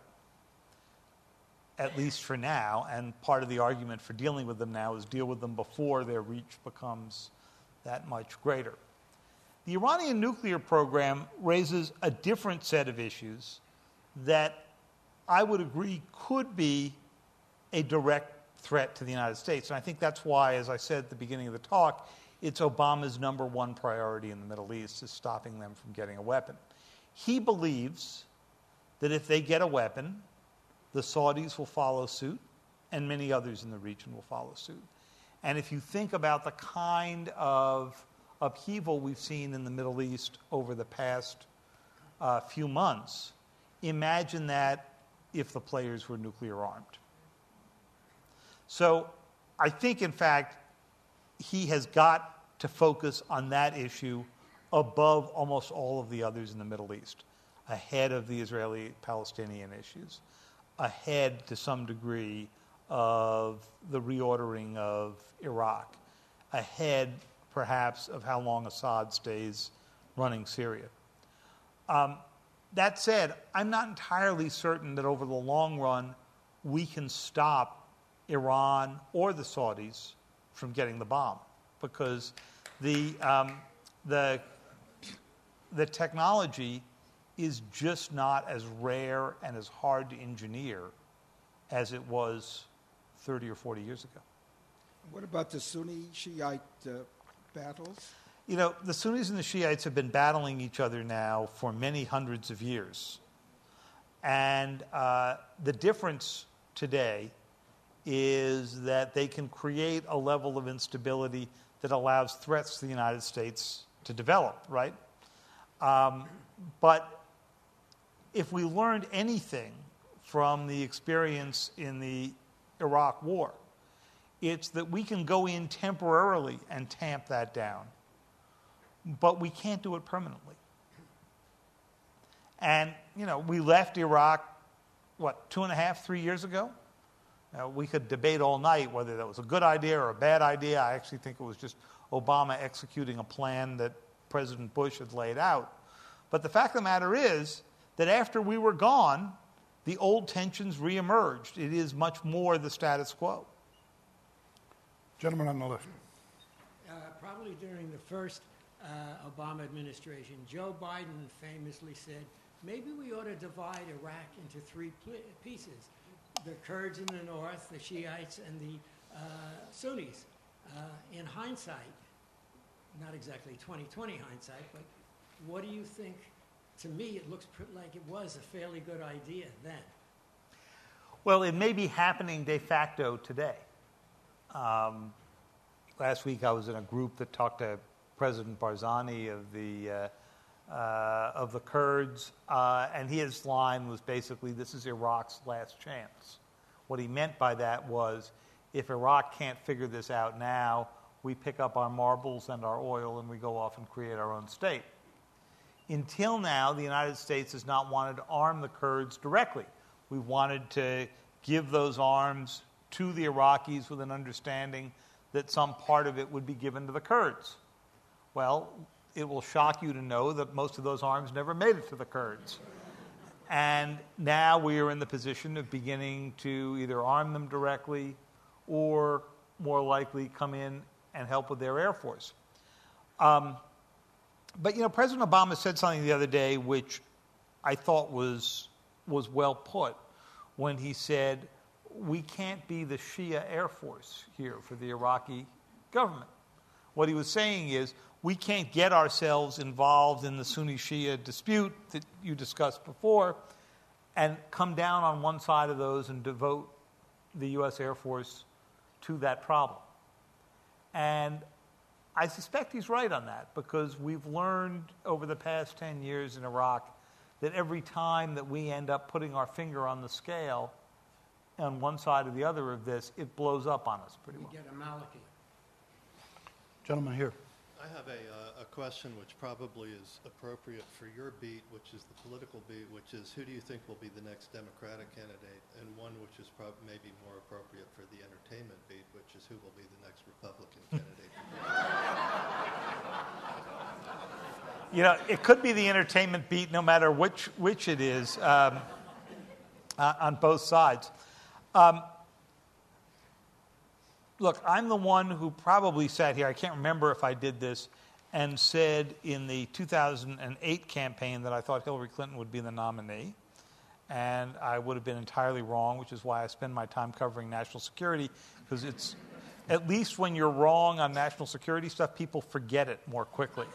at least for now, and part of the argument for dealing with them now is deal with them before their reach becomes that much greater. The Iranian nuclear program raises a different set of issues that I would agree could be a direct threat to the United States. And I think that's why, as I said at the beginning of the talk, it's Obama's number one priority in the Middle East is stopping them from getting a weapon. He believes that if they get a weapon, the Saudis will follow suit, and many others in the region will follow suit. And if you think about the kind of upheaval we've seen in the Middle East over the past uh, few months, imagine that if the players were nuclear armed. So I think, in fact, he has got to focus on that issue above almost all of the others in the Middle East, ahead of the Israeli-Palestinian issues, ahead to some degree of the reordering of Iraq, ahead perhaps of how long Assad stays running Syria. Um, that said, I'm not entirely certain that over the long run we can stop Iran or the Saudis from getting the bomb, because the um, the the technology is just not as rare and as hard to engineer as it was thirty or forty years ago. What about the Sunni Shiite uh, battles? You know, the Sunnis and the Shiites have been battling each other now for many hundreds of years. And uh, the difference today is that they can create a level of instability that allows threats to the United States to develop, right? Um, but if we learned anything from the experience in the Iraq War, it's that we can go in temporarily and tamp that down, but we can't do it permanently. And, you know, we left Iraq, what, two and a half, three years ago? Now, we could debate all night whether that was a good idea or a bad idea. I actually think it was just Obama executing a plan that President Bush had laid out. But the fact of the matter is that after we were gone, the old tensions reemerged. It is much more the status quo. Gentleman on the left. Uh, probably during the first uh, Obama administration, Joe Biden famously said, maybe we ought to divide Iraq into three pl- pieces. The Kurds in the north, the Shiites, and the uh, Sunnis. Uh, in hindsight, not exactly twenty twenty hindsight, but what do you think? To me, it looks pr- like it was a fairly good idea then. Well, it may be happening de facto today. Um, last week I was in a group that talked to President Barzani of the uh, uh, of the Kurds, uh, and his line was basically, this is Iraq's last chance. What he meant by that was, if Iraq can't figure this out now, we pick up our marbles and our oil and we go off and create our own state. Until now, the United States has not wanted to arm the Kurds directly. We wanted to give those arms to the Iraqis with an understanding that some part of it would be given to the Kurds. Well, it will shock you to know that most of those arms never made it to the Kurds. And now we are in the position of beginning to either arm them directly or, more likely, come in and help with their Air Force. Um, but, you know, President Obama said something the other day which I thought was was well put when he said, we can't be the Shia Air Force here for the Iraqi government. What he was saying is, we can't get ourselves involved in the Sunni-Shia dispute that you discussed before and come down on one side of those and devote the U S Air Force to that problem. And I suspect he's right on that, because we've learned over the past ten years in Iraq that every time that we end up putting our finger on the scale on one side or the other of this, it blows up on us pretty We well. get a Maliki. Gentleman here. I have a, uh, a question which probably is appropriate for your beat, which is the political beat, which is, who do you think will be the next Democratic candidate? And one which is prob- maybe more appropriate for the entertainment beat, which is, who will be the next Republican candidate? You know, it could be the entertainment beat no matter which which it is, um, uh, on both sides. Um, look, I'm the one who probably sat here, I can't remember if I did this, and said in the two thousand eight campaign that I thought Hillary Clinton would be the nominee. And I would have been entirely wrong, which is why I spend my time covering national security, because it's, at least when you're wrong on national security stuff, people forget it more quickly.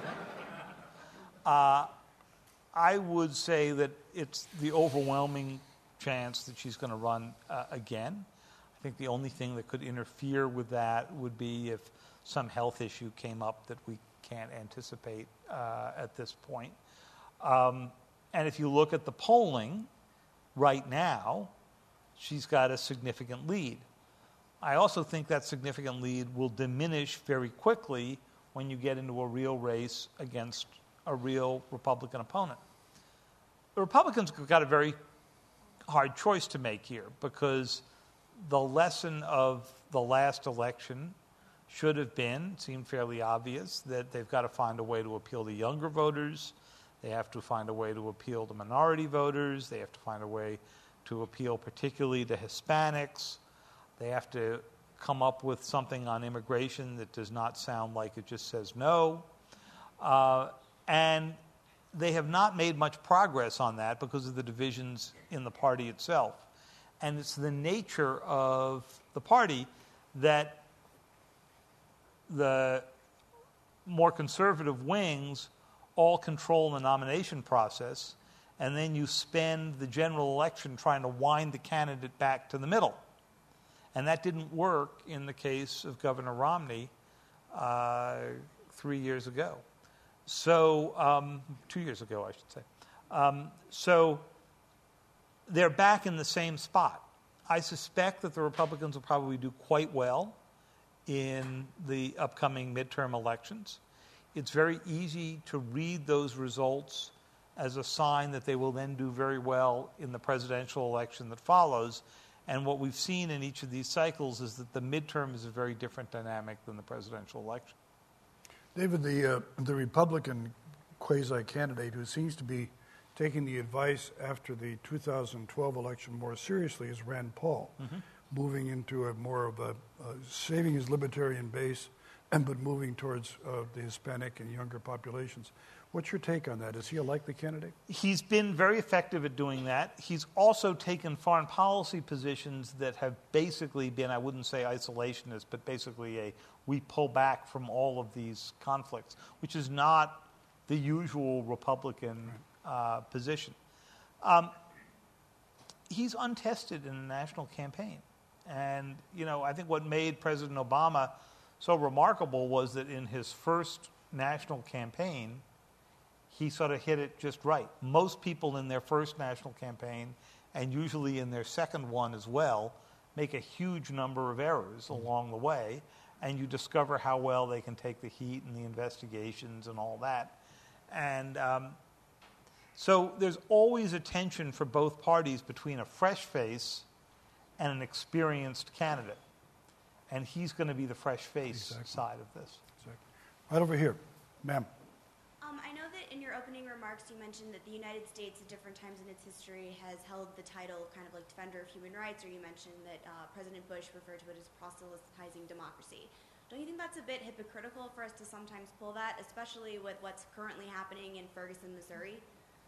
Uh, I would say that it's the overwhelming chance that she's going to run uh, again. I think the only thing that could interfere with that would be if some health issue came up that we can't anticipate uh, at this point. Um, and if you look at the polling right now, she's got a significant lead. I also think that significant lead will diminish very quickly when you get into a real race against a real Republican opponent. The Republicans have got a very hard choice to make here, because the lesson of the last election should have been, it seemed fairly obvious, that they've got to find a way to appeal to younger voters, They have to find a way to appeal to minority voters. They have to find a way to appeal particularly to Hispanics. They have to come up with something on immigration that does not sound like it just says no. Uh, and they have not made much progress on that because of the divisions in the party itself. And it's the nature of the party that the more conservative wings all control the nomination process, and then you spend the general election trying to wind the candidate back to the middle. And that didn't work in the case of Governor Romney uh, three years ago. So, um, two years ago, I should say. Um, so they're back in the same spot. I suspect that the Republicans will probably do quite well in the upcoming midterm elections. It's very easy to read those results as a sign that they will then do very well in the presidential election that follows. And what we've seen in each of these cycles is that the midterm is a very different dynamic than the presidential election. David, the, uh, the Republican quasi-candidate who seems to be taking the advice after the two thousand twelve election more seriously is Rand Paul, mm-hmm. moving into a more of a, uh, saving his libertarian base, and but moving towards uh, the Hispanic and younger populations. What's your take on that? Is he a likely candidate? He's been very effective at doing that. He's also taken foreign policy positions that have basically been, I wouldn't say isolationist, but basically a we pull back from all of these conflicts, which is not the usual Republican uh, position. Um, he's untested in the national campaign. And, you know, I think what made President Obama so remarkable was that in his first national campaign, he sort of hit it just right. Most people in their first national campaign, and usually in their second one as well, make a huge number of errors along the way, and you discover how well they can take the heat and the investigations and all that. And um, so there's always a tension for both parties between a fresh face and an experienced candidate. And he's going to be the fresh face exactly. side of this. Exactly. Right over here. Ma'am. Um, I know that in your opening remarks you mentioned that the United States at different times in its history has held the title kind of like defender of human rights, or you mentioned that uh, President Bush referred to it as proselytizing democracy. Don't you think that's a bit hypocritical for us to sometimes pull that, especially with what's currently happening in Ferguson, Missouri?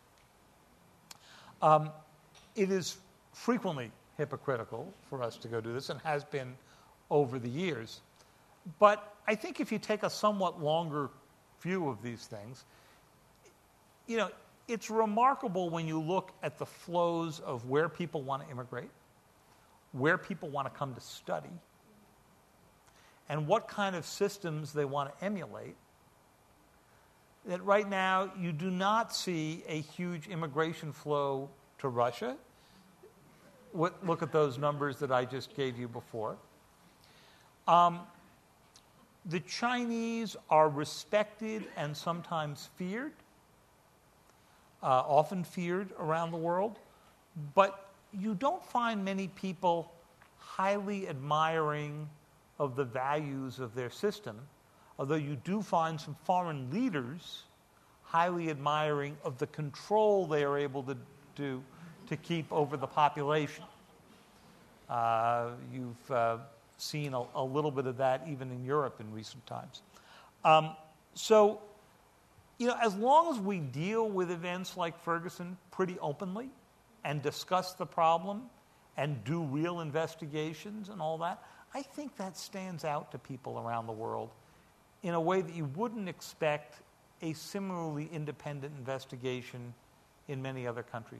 Um, it is frequently hypocritical for us to go do this, and has been over the years. But I think if you take a somewhat longer view of these things, you know, it's remarkable when you look at the flows of where people want to immigrate, where people want to come to study, and what kind of systems they want to emulate, that right now you do not see a huge immigration flow to Russia. Look at those numbers that I just gave you before. Um, the Chinese are respected and sometimes feared, uh, often feared around the world, but you don't find many people highly admiring of the values of their system, although you do find some foreign leaders highly admiring of the control they are able to do to keep over the population. Uh, you've uh, seen a, a little bit of that even in Europe in recent times. Um, so, you know, as long as we deal with events like Ferguson pretty openly and discuss the problem and do real investigations and all that, I think that stands out to people around the world in a way that you wouldn't expect a similarly independent investigation in many other countries.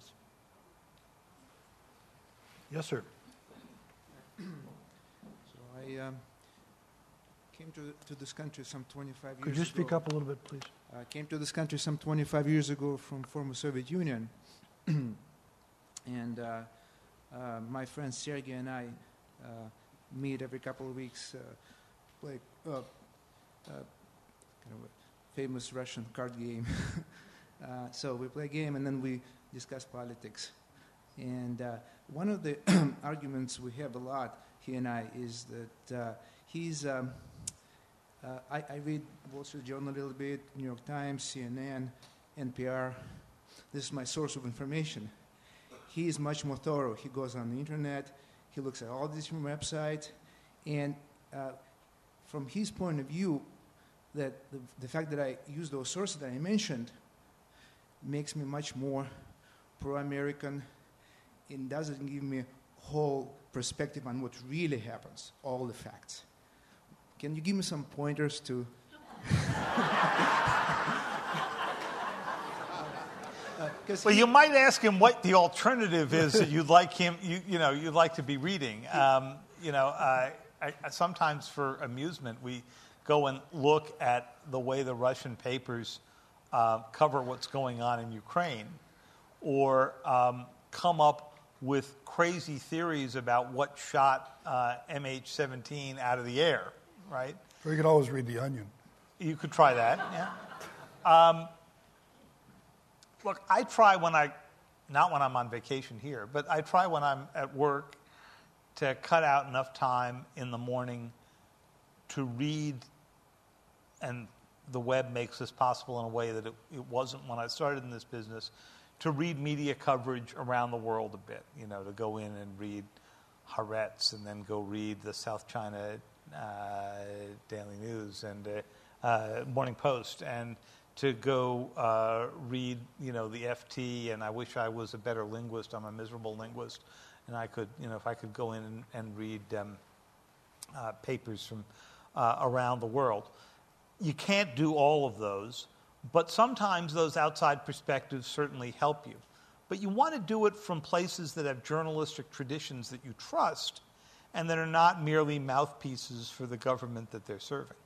Yes, sir. So I um, came to, to this country some twenty-five years ago. Could you speak up a little bit, please? I came to this country some twenty-five years ago from former Soviet Union. And uh, uh, my friend Sergey and I uh, meet every couple of weeks, uh, play uh, uh, kind of a famous Russian card game. uh, so we play a game and then we discuss politics. And uh, one of the arguments we have a lot, he and I, is that uh, he's, um, uh, I, I read Wall Street Journal a little bit, New York Times, C N N, N P R. This is my source of information. He is much more thorough. He goes on the internet, he looks at all these different websites, and uh, from his point of view, that the, the fact that I use those sources that I mentioned makes me much more pro-American and doesn't give me a whole perspective on what really happens, all the facts. Can you give me some pointers to... uh, well, he, you might ask him what the alternative is that you'd like him, you, you know, you'd like to be reading. Um, you know, uh, I, I, sometimes for amusement, we go and look at the way the Russian papers uh, cover what's going on in Ukraine, or um, come up with crazy theories about what shot uh, M H seventeen out of the air, right? Or you could always read The Onion. You could try that, yeah. Um, look, I try when I, not when I'm on vacation here, but I try when I'm at work to cut out enough time in the morning to read, and the web makes this possible in a way that it, it wasn't when I started in this business, to read media coverage around the world a bit, you know, to go in and read Haaretz and then go read the South China uh, Daily News and uh, uh, Morning Post, and to go uh, read, you know, the F T, and I wish I was a better linguist. I'm a miserable linguist, and I could, you know, if I could go in and, and read um, uh, papers from uh, around the world. You can't do all of those, but sometimes those outside perspectives certainly help you. But you want to do it from places that have journalistic traditions that you trust and that are not merely mouthpieces for the government that they're serving.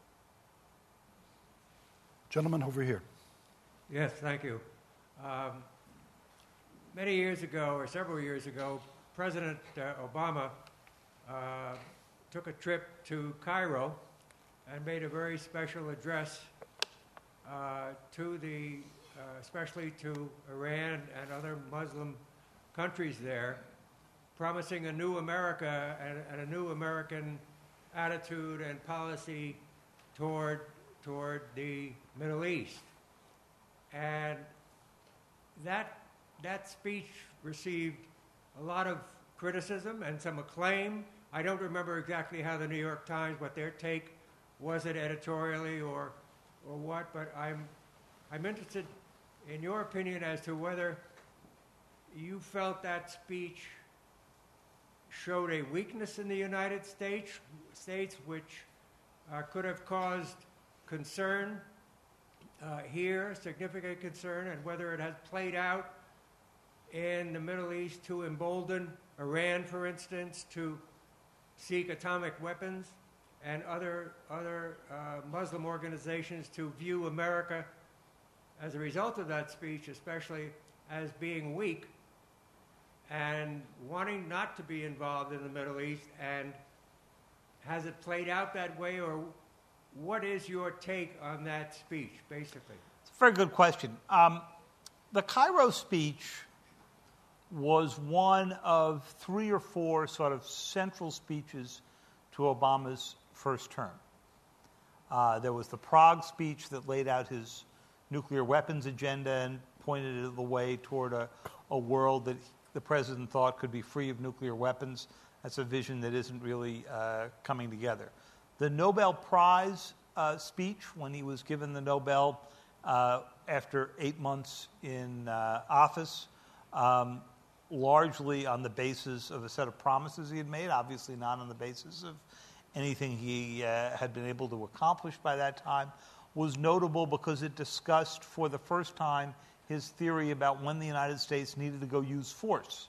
Gentleman over here. Yes, thank you. Um, many years ago, or several years ago, President uh, Obama uh, took a trip to Cairo and made a very special address uh, to the, uh, especially to Iran and other Muslim countries there, promising a new America and, and a new American attitude and policy toward toward the Middle East. And that that speech received a lot of criticism and some acclaim. I don't remember exactly how the New York Times, what their take was, it editorially or or what, but I'm I'm interested in your opinion as to whether you felt that speech showed a weakness in the United States, states which uh, could have caused concern uh, here, significant concern, and whether it has played out in the Middle East to embolden Iran, for instance, to seek atomic weapons, and other other uh, Muslim organizations to view America as a result of that speech, especially as being weak and wanting not to be involved in the Middle East. And has it played out that way, or what is your take on that speech, basically? It's a very good question. Um, the Cairo speech was one of three or four sort of central speeches to Obama's first term. Uh, there was the Prague speech that laid out his nuclear weapons agenda and pointed the way toward a, a world that the president thought could be free of nuclear weapons. That's a vision that isn't really uh, coming together. The Nobel Prize uh, speech, when he was given the Nobel uh, after eight months in uh, office, um, largely on the basis of a set of promises he had made, obviously not on the basis of anything he uh, had been able to accomplish by that time, was notable because it discussed for the first time his theory about when the United States needed to go use force,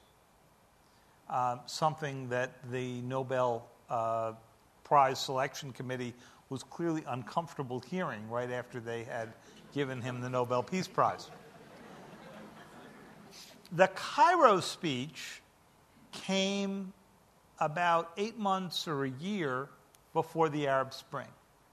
uh, something that the Nobel uh, Prize Selection Committee was clearly uncomfortable hearing right after they had given him the Nobel Peace Prize. The Cairo speech came about eight months or a year before the Arab Spring.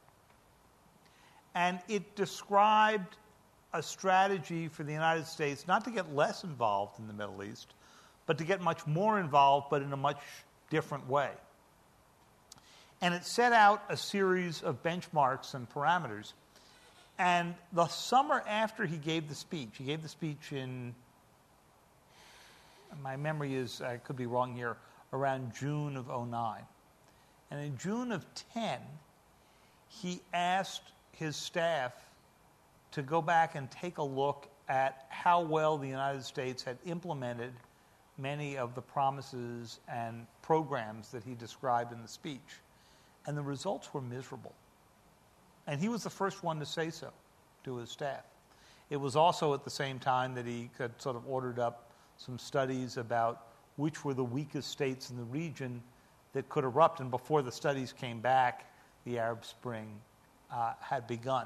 And it described a strategy for the United States not to get less involved in the Middle East, but to get much more involved, but in a much different way. And it set out a series of benchmarks and parameters. And the summer after he gave the speech, he gave the speech in, my memory is, I could be wrong here, around June of oh nine. And in June of ten, he asked his staff to go back and take a look at how well the United States had implemented many of the promises and programs that he described in the speech. And the results were miserable. And he was the first one to say so to his staff. It was also at the same time that he had sort of ordered up some studies about which were the weakest states in the region that could erupt. And before the studies came back, the Arab Spring uh, had begun.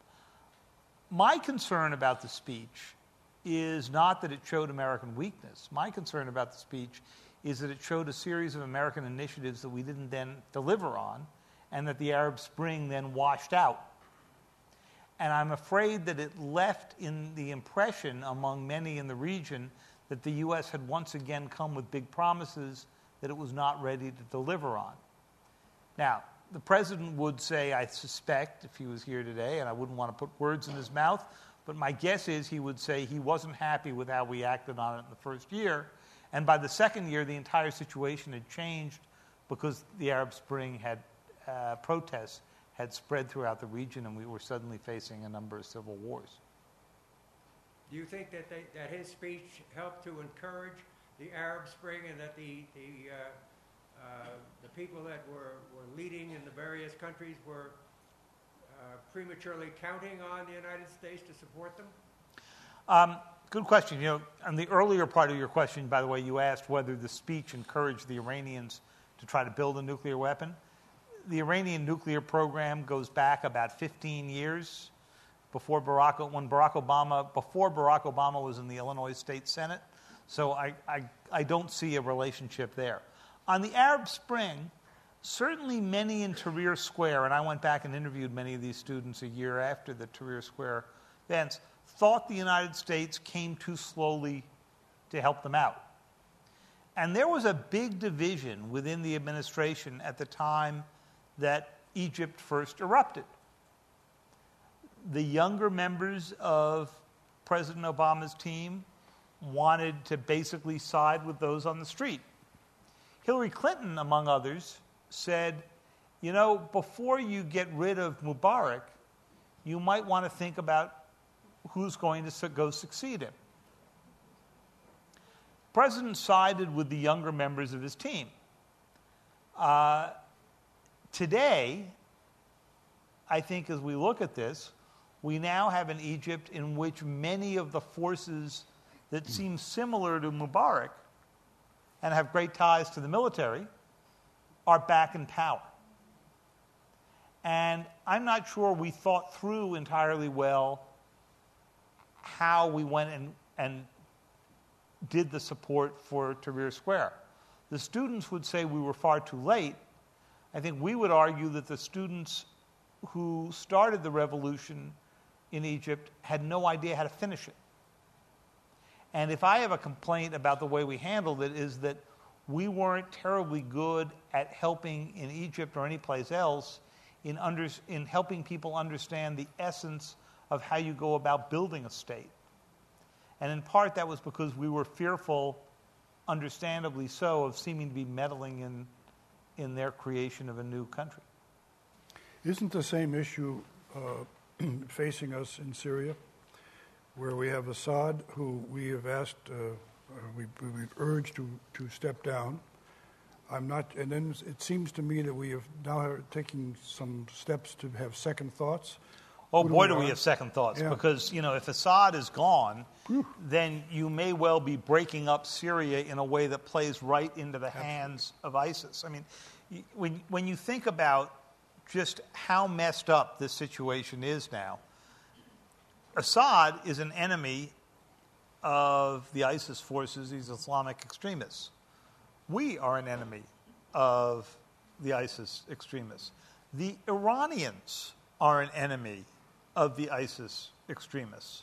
My concern about the speech is not that it showed American weakness. My concern about the speech is that it showed a series of American initiatives that we didn't then deliver on, and that the Arab Spring then washed out. And I'm afraid that it left in the impression among many in the region that the U S had once again come with big promises that it was not ready to deliver on. Now, the president would say, I suspect, if he was here today, and I wouldn't want to put words in his mouth, but my guess is he would say he wasn't happy with how we acted on it in the first year. And by the second year, the entire situation had changed because the Arab Spring had uh, protests had spread throughout the region, and we were suddenly facing a number of civil wars. Do you think that they, that his speech helped to encourage the Arab Spring, and that the the uh, uh, the people that were, were leading in the various countries were uh, prematurely counting on the United States to support them? Um, good question. You know, on the earlier part of your question, by the way, you asked whether the speech encouraged the Iranians to try to build a nuclear weapon. The Iranian nuclear program goes back about fifteen years before Barack, when Barack Obama, before Barack Obama was in the Illinois State Senate. So I, I, I don't see a relationship there. On the Arab Spring, certainly many in Tahrir Square, and I went back and interviewed many of these students a year after the Tahrir Square events, thought the United States came too slowly to help them out. And there was a big division within the administration at the time that Egypt first erupted. The younger members of President Obama's team wanted to basically side with those on the street. Hillary Clinton, among others, said, you know, before you get rid of Mubarak, you might want to think about who's going to go succeed him. The president sided with the younger members of his team. Uh, today, I think as we look at this, we now have an Egypt in which many of the forces that seem similar to Mubarak and have great ties to the military are back in power. And I'm not sure we thought through entirely well how we went and, and did the support for Tahrir Square. The students would say we were far too late. I think we would argue that the students who started the revolution in Egypt had no idea how to finish it. And if I have a complaint about the way we handled it, is that we weren't terribly good at helping in Egypt or any place else in, under, in helping people understand the essence of how you go about building a state. And in part that was because we were fearful, understandably so, of seeming to be meddling in, in their creation of a new country. Isn't the same issue uh, facing us in Syria, where we have Assad, who we have asked, uh, uh, we, we've urged to, to step down. I'm not, and then it seems to me that we have now are taking some steps to have second thoughts. Oh, Who boy, do do we we are? have second thoughts, Yeah. because, you know, if Assad is gone, then you may well be breaking up Syria in a way that plays right into the hands of ISIS. I mean, y- when, when you think about just how messed up this situation is now, Assad is an enemy of the ISIS forces, these Islamic extremists. We are an enemy of the ISIS extremists. The Iranians are an enemy of the ISIS extremists.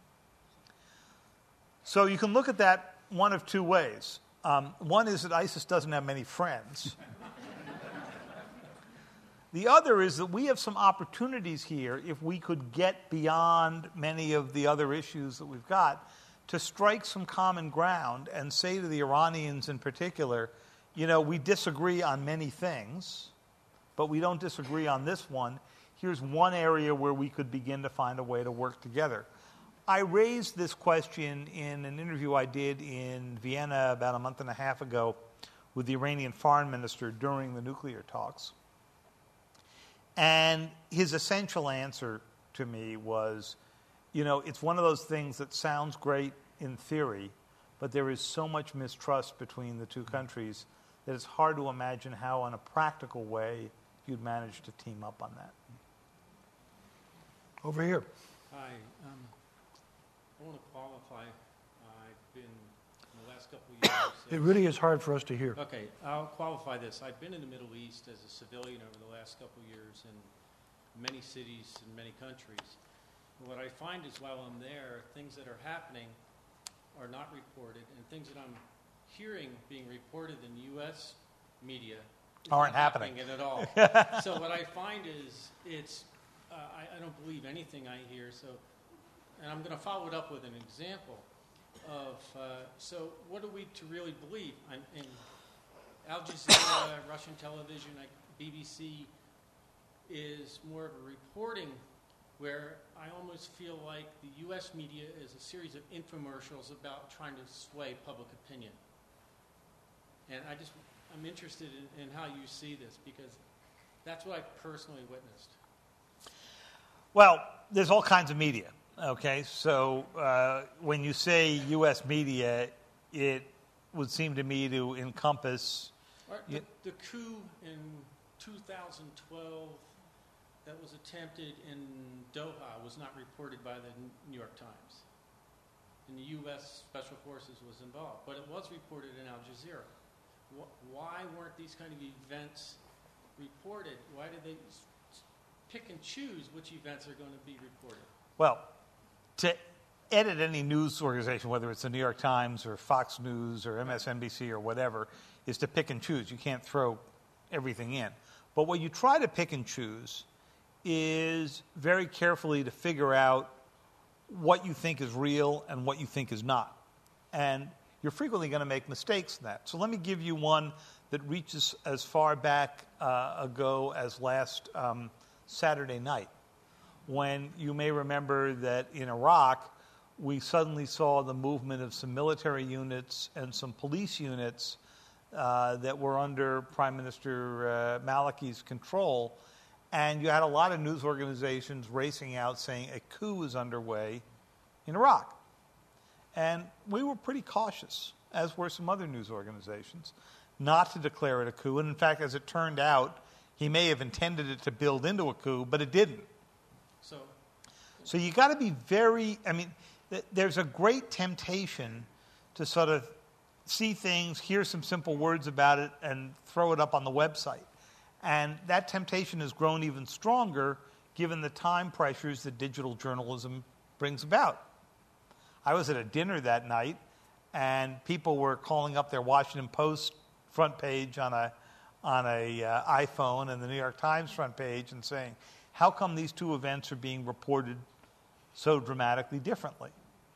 So you can look at that one of two ways. Um, one is that ISIS doesn't have many friends. The other is that we have some opportunities here, if we could get beyond many of the other issues that we've got, to strike some common ground and say to the Iranians in particular, you know, we disagree on many things, but we don't disagree on this one. Here's one area where we could begin to find a way to work together. I raised this question in an interview I did in Vienna about a month and a half ago with the Iranian foreign minister during the nuclear talks. And his essential answer to me was, you know, it's one of those things that sounds great in theory, but there is so much mistrust between the two countries that it's hard to imagine how, in a practical way, you'd manage to team up on that. Over here. Hi. Um, I want to qualify. I've been, in the last couple of years... It really is hard for us to hear. Okay, I'll qualify this. I've been in the Middle East as a civilian over the last couple of years in many cities and many countries. And what I find is while I'm there, things that are happening are not reported, and things that I'm hearing being reported in U S media is aren't not happening. happening at all. So what I find is it's, uh, I, I don't believe anything I hear, so, and I'm going to follow it up with an example of, uh, so what are we to really believe? I'm, in Al Jazeera, Russian television, like B B C, is more of a reporting where I almost feel like the U S media is a series of infomercials about trying to sway public opinion. And I just, I'm interested in, in how you see this, because that's what I personally witnessed. Well, there's all kinds of media, okay? So uh, when you say U S media, it would seem to me to encompass... Right, the, the coup in two thousand twelve that was attempted in Doha was not reported by the New York Times. And the U S Special Forces was involved. But it was reported in Al Jazeera. Why weren't these kind of events reported? Why did they pick and choose which events are going to be reported? Well, to edit any news organization, whether it's the New York Times or Fox News or M S N B C or whatever, is to pick and choose. You can't throw everything in. But what you try to pick and choose is very carefully to figure out what you think is real and what you think is not. And you're frequently going to make mistakes in that. So let me give you one that reaches as far back uh, ago as last um, Saturday night, when you may remember that in Iraq, we suddenly saw the movement of some military units and some police units uh, that were under Prime Minister uh, Maliki's control. And you had a lot of news organizations racing out saying a coup is underway in Iraq. And we were pretty cautious, as were some other news organizations, not to declare it a coup. And in fact, as it turned out, he may have intended it to build into a coup, but it didn't. So, so you got to be very, I mean, th- there's a great temptation to sort of see things, hear some simple words about it, and throw it up on the website. And that temptation has grown even stronger given the time pressures that digital journalism brings about. I was at a dinner that night, and people were calling up their Washington Post front page on a on a uh, iPhone and the New York Times front page and saying, how come these two events are being reported so dramatically differently?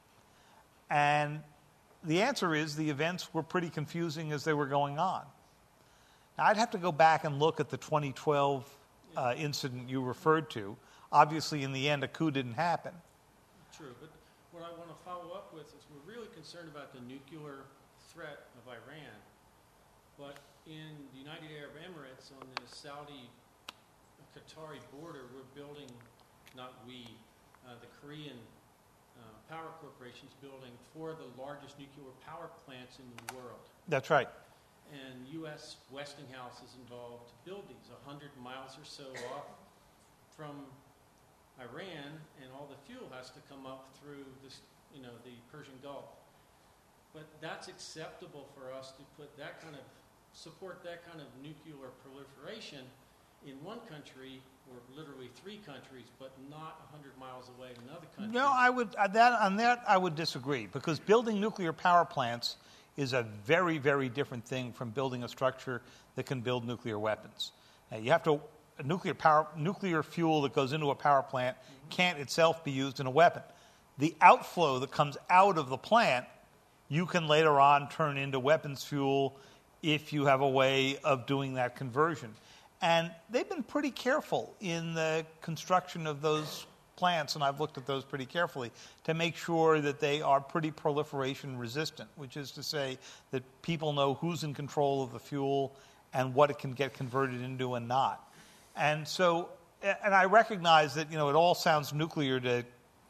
And the answer is the events were pretty confusing as they were going on. Now, I'd have to go back and look at the twenty twelve uh, incident you referred to. Obviously, in the end, a coup didn't happen. True, but what I want to follow up with is we're really concerned about the nuclear threat of Iran. But in the United Arab Emirates, on the Saudi-Qatari border, we're building, not we, uh, the Korean uh, Power Corporation is building four of the largest nuclear power plants in the world. That's right. And U S Westinghouse is involved to build these, one hundred miles or so off from Iran, and all the fuel has to come up through this, you know, the Persian Gulf. But that's acceptable for us to put that kind of, support that kind of nuclear proliferation in one country, or literally three countries, but not one hundred miles away in another country. No, I would, uh, that, on that I would disagree, because building nuclear power plants is a very, very different thing from building a structure that can build nuclear weapons. Now, you have to a nuclear power, nuclear fuel that goes into a power plant can't itself be used in a weapon. The outflow that comes out of the plant, you can later on turn into weapons fuel if you have a way of doing that conversion. And they've been pretty careful in the construction of those plants, and I've looked at those pretty carefully, to make sure that they are pretty proliferation resistant, which is to say that people know who's in control of the fuel and what it can get converted into and not. And so, and I recognize that, you know, it all sounds nuclear to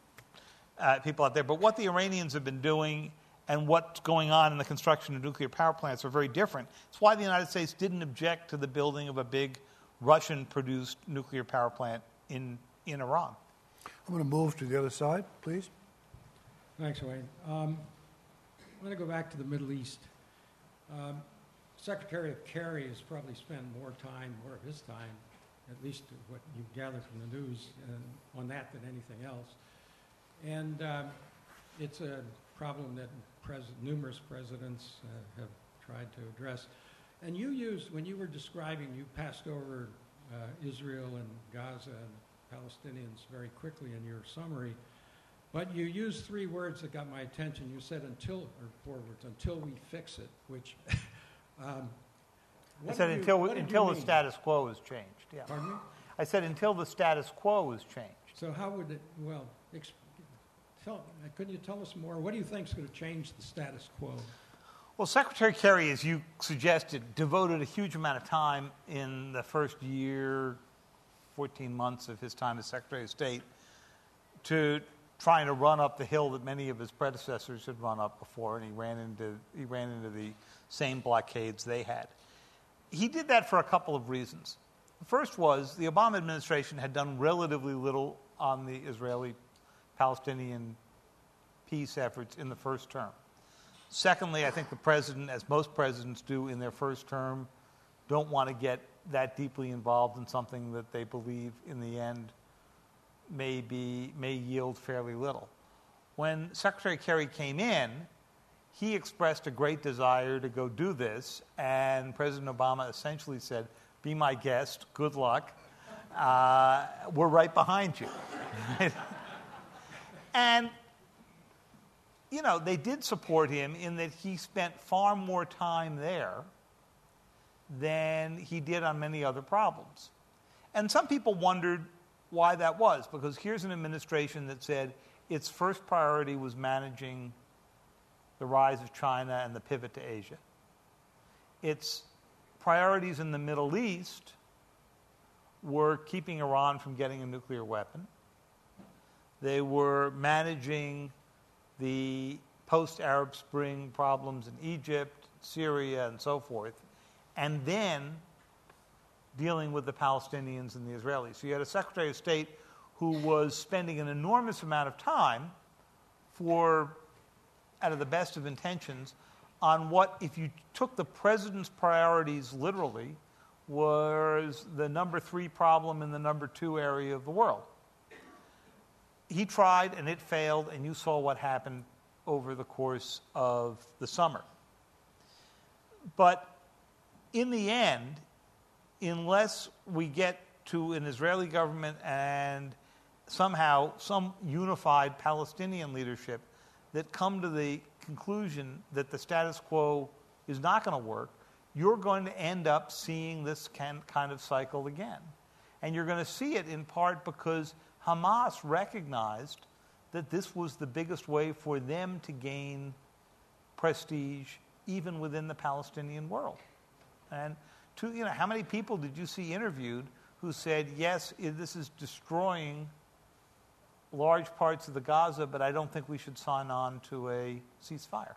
uh, people out there, but what the Iranians have been doing and what's going on in the construction of nuclear power plants are very different. It's why the United States didn't object to the building of a big Russian-produced nuclear power plant in, in Iran. I'm going to move to the other side, please. Thanks, Wayne. Um, I'm going to go back to the Middle East. Um, Secretary of Kerry has probably spent more time, more of his time, at least what you gather from the news, uh, on that than anything else. And um, it's a problem that pres- numerous presidents uh, have tried to address. And you used, when you were describing, you passed over uh, Israel and Gaza and Palestinians very quickly in your summary, but you used three words that got my attention. You said until, or four words, until we fix it, which... um, I said you, until, until the status quo is changed, yeah. Pardon me? I said until the status quo is changed. So how would it, well, exp- tell, couldn't you tell us more? What do you think is going to change the status quo? Well, Secretary Kerry, as you suggested, devoted a huge amount of time in the first year, fourteen months of his time as Secretary of State, to trying to run up the hill that many of his predecessors had run up before, and he ran into he ran into the same blockades they had. He did that for a couple of reasons. The first was the Obama administration had done relatively little on the Israeli-Palestinian peace efforts in the first term. Secondly, I think the president, as most presidents do in their first term, don't want to get that deeply involved in something that they believe in the end may be may yield fairly little. When Secretary Kerry came in, he expressed a great desire to go do this, and President Obama essentially said, "Be my guest, good luck, uh, we're right behind you." And you know, they did support him in that he spent far more time there than he did on many other problems. And some people wondered why that was, because here's an administration that said its first priority was managing the rise of China and the pivot to Asia. Its priorities in the Middle East were keeping Iran from getting a nuclear weapon. They were managing the post-Arab Spring problems in Egypt, Syria, and so forth, and then dealing with the Palestinians and the Israelis. So you had a Secretary of State who was spending an enormous amount of time for, out of the best of intentions, on what, if you took the president's priorities literally, was the number three problem in the number two area of the world. He tried, and it failed, and you saw what happened over the course of the summer. But in the end, unless we get to an Israeli government and somehow some unified Palestinian leadership that come to the conclusion that the status quo is not going to work, you're going to end up seeing this can, kind of cycle again. And you're going to see it in part because Hamas recognized that this was the biggest way for them to gain prestige even within the Palestinian world. And to, you know, how many people did you see interviewed who said, yes, this is destroying large parts of the Gaza, but I don't think we should sign on to a ceasefire?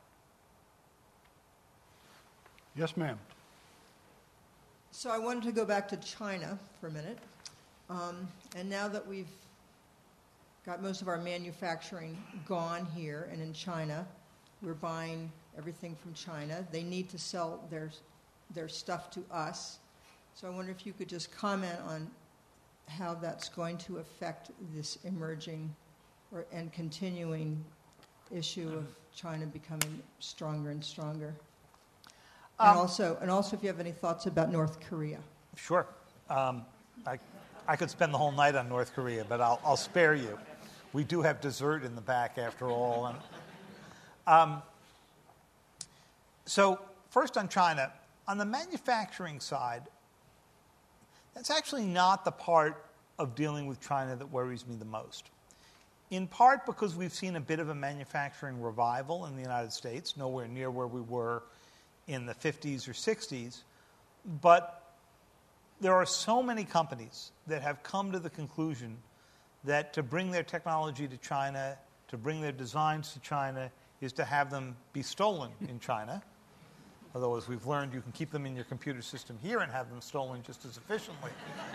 Yes, ma'am. So I wanted to go back to China for a minute. Um, and now that we've got most of our manufacturing gone here and in China, we're buying everything from China. They need to sell their their stuff to us. So I wonder if you could just comment on how that's going to affect this emerging or, and continuing issue of China becoming stronger and stronger. Um, and also, and also if you have any thoughts about North Korea. Sure. Um, I, I could spend the whole night on North Korea, but I'll, I'll spare you. We do have dessert in the back, after all. And, um, so first on China. On the manufacturing side, that's actually not the part of dealing with China that worries me the most. In part because we've seen a bit of a manufacturing revival in the United States, nowhere near where we were in the fifties or sixties, but there are so many companies that have come to the conclusion that to bring their technology to China, to bring their designs to China, is to have them be stolen in China. Although, as we've learned, you can keep them in your computer system here and have them stolen just as efficiently.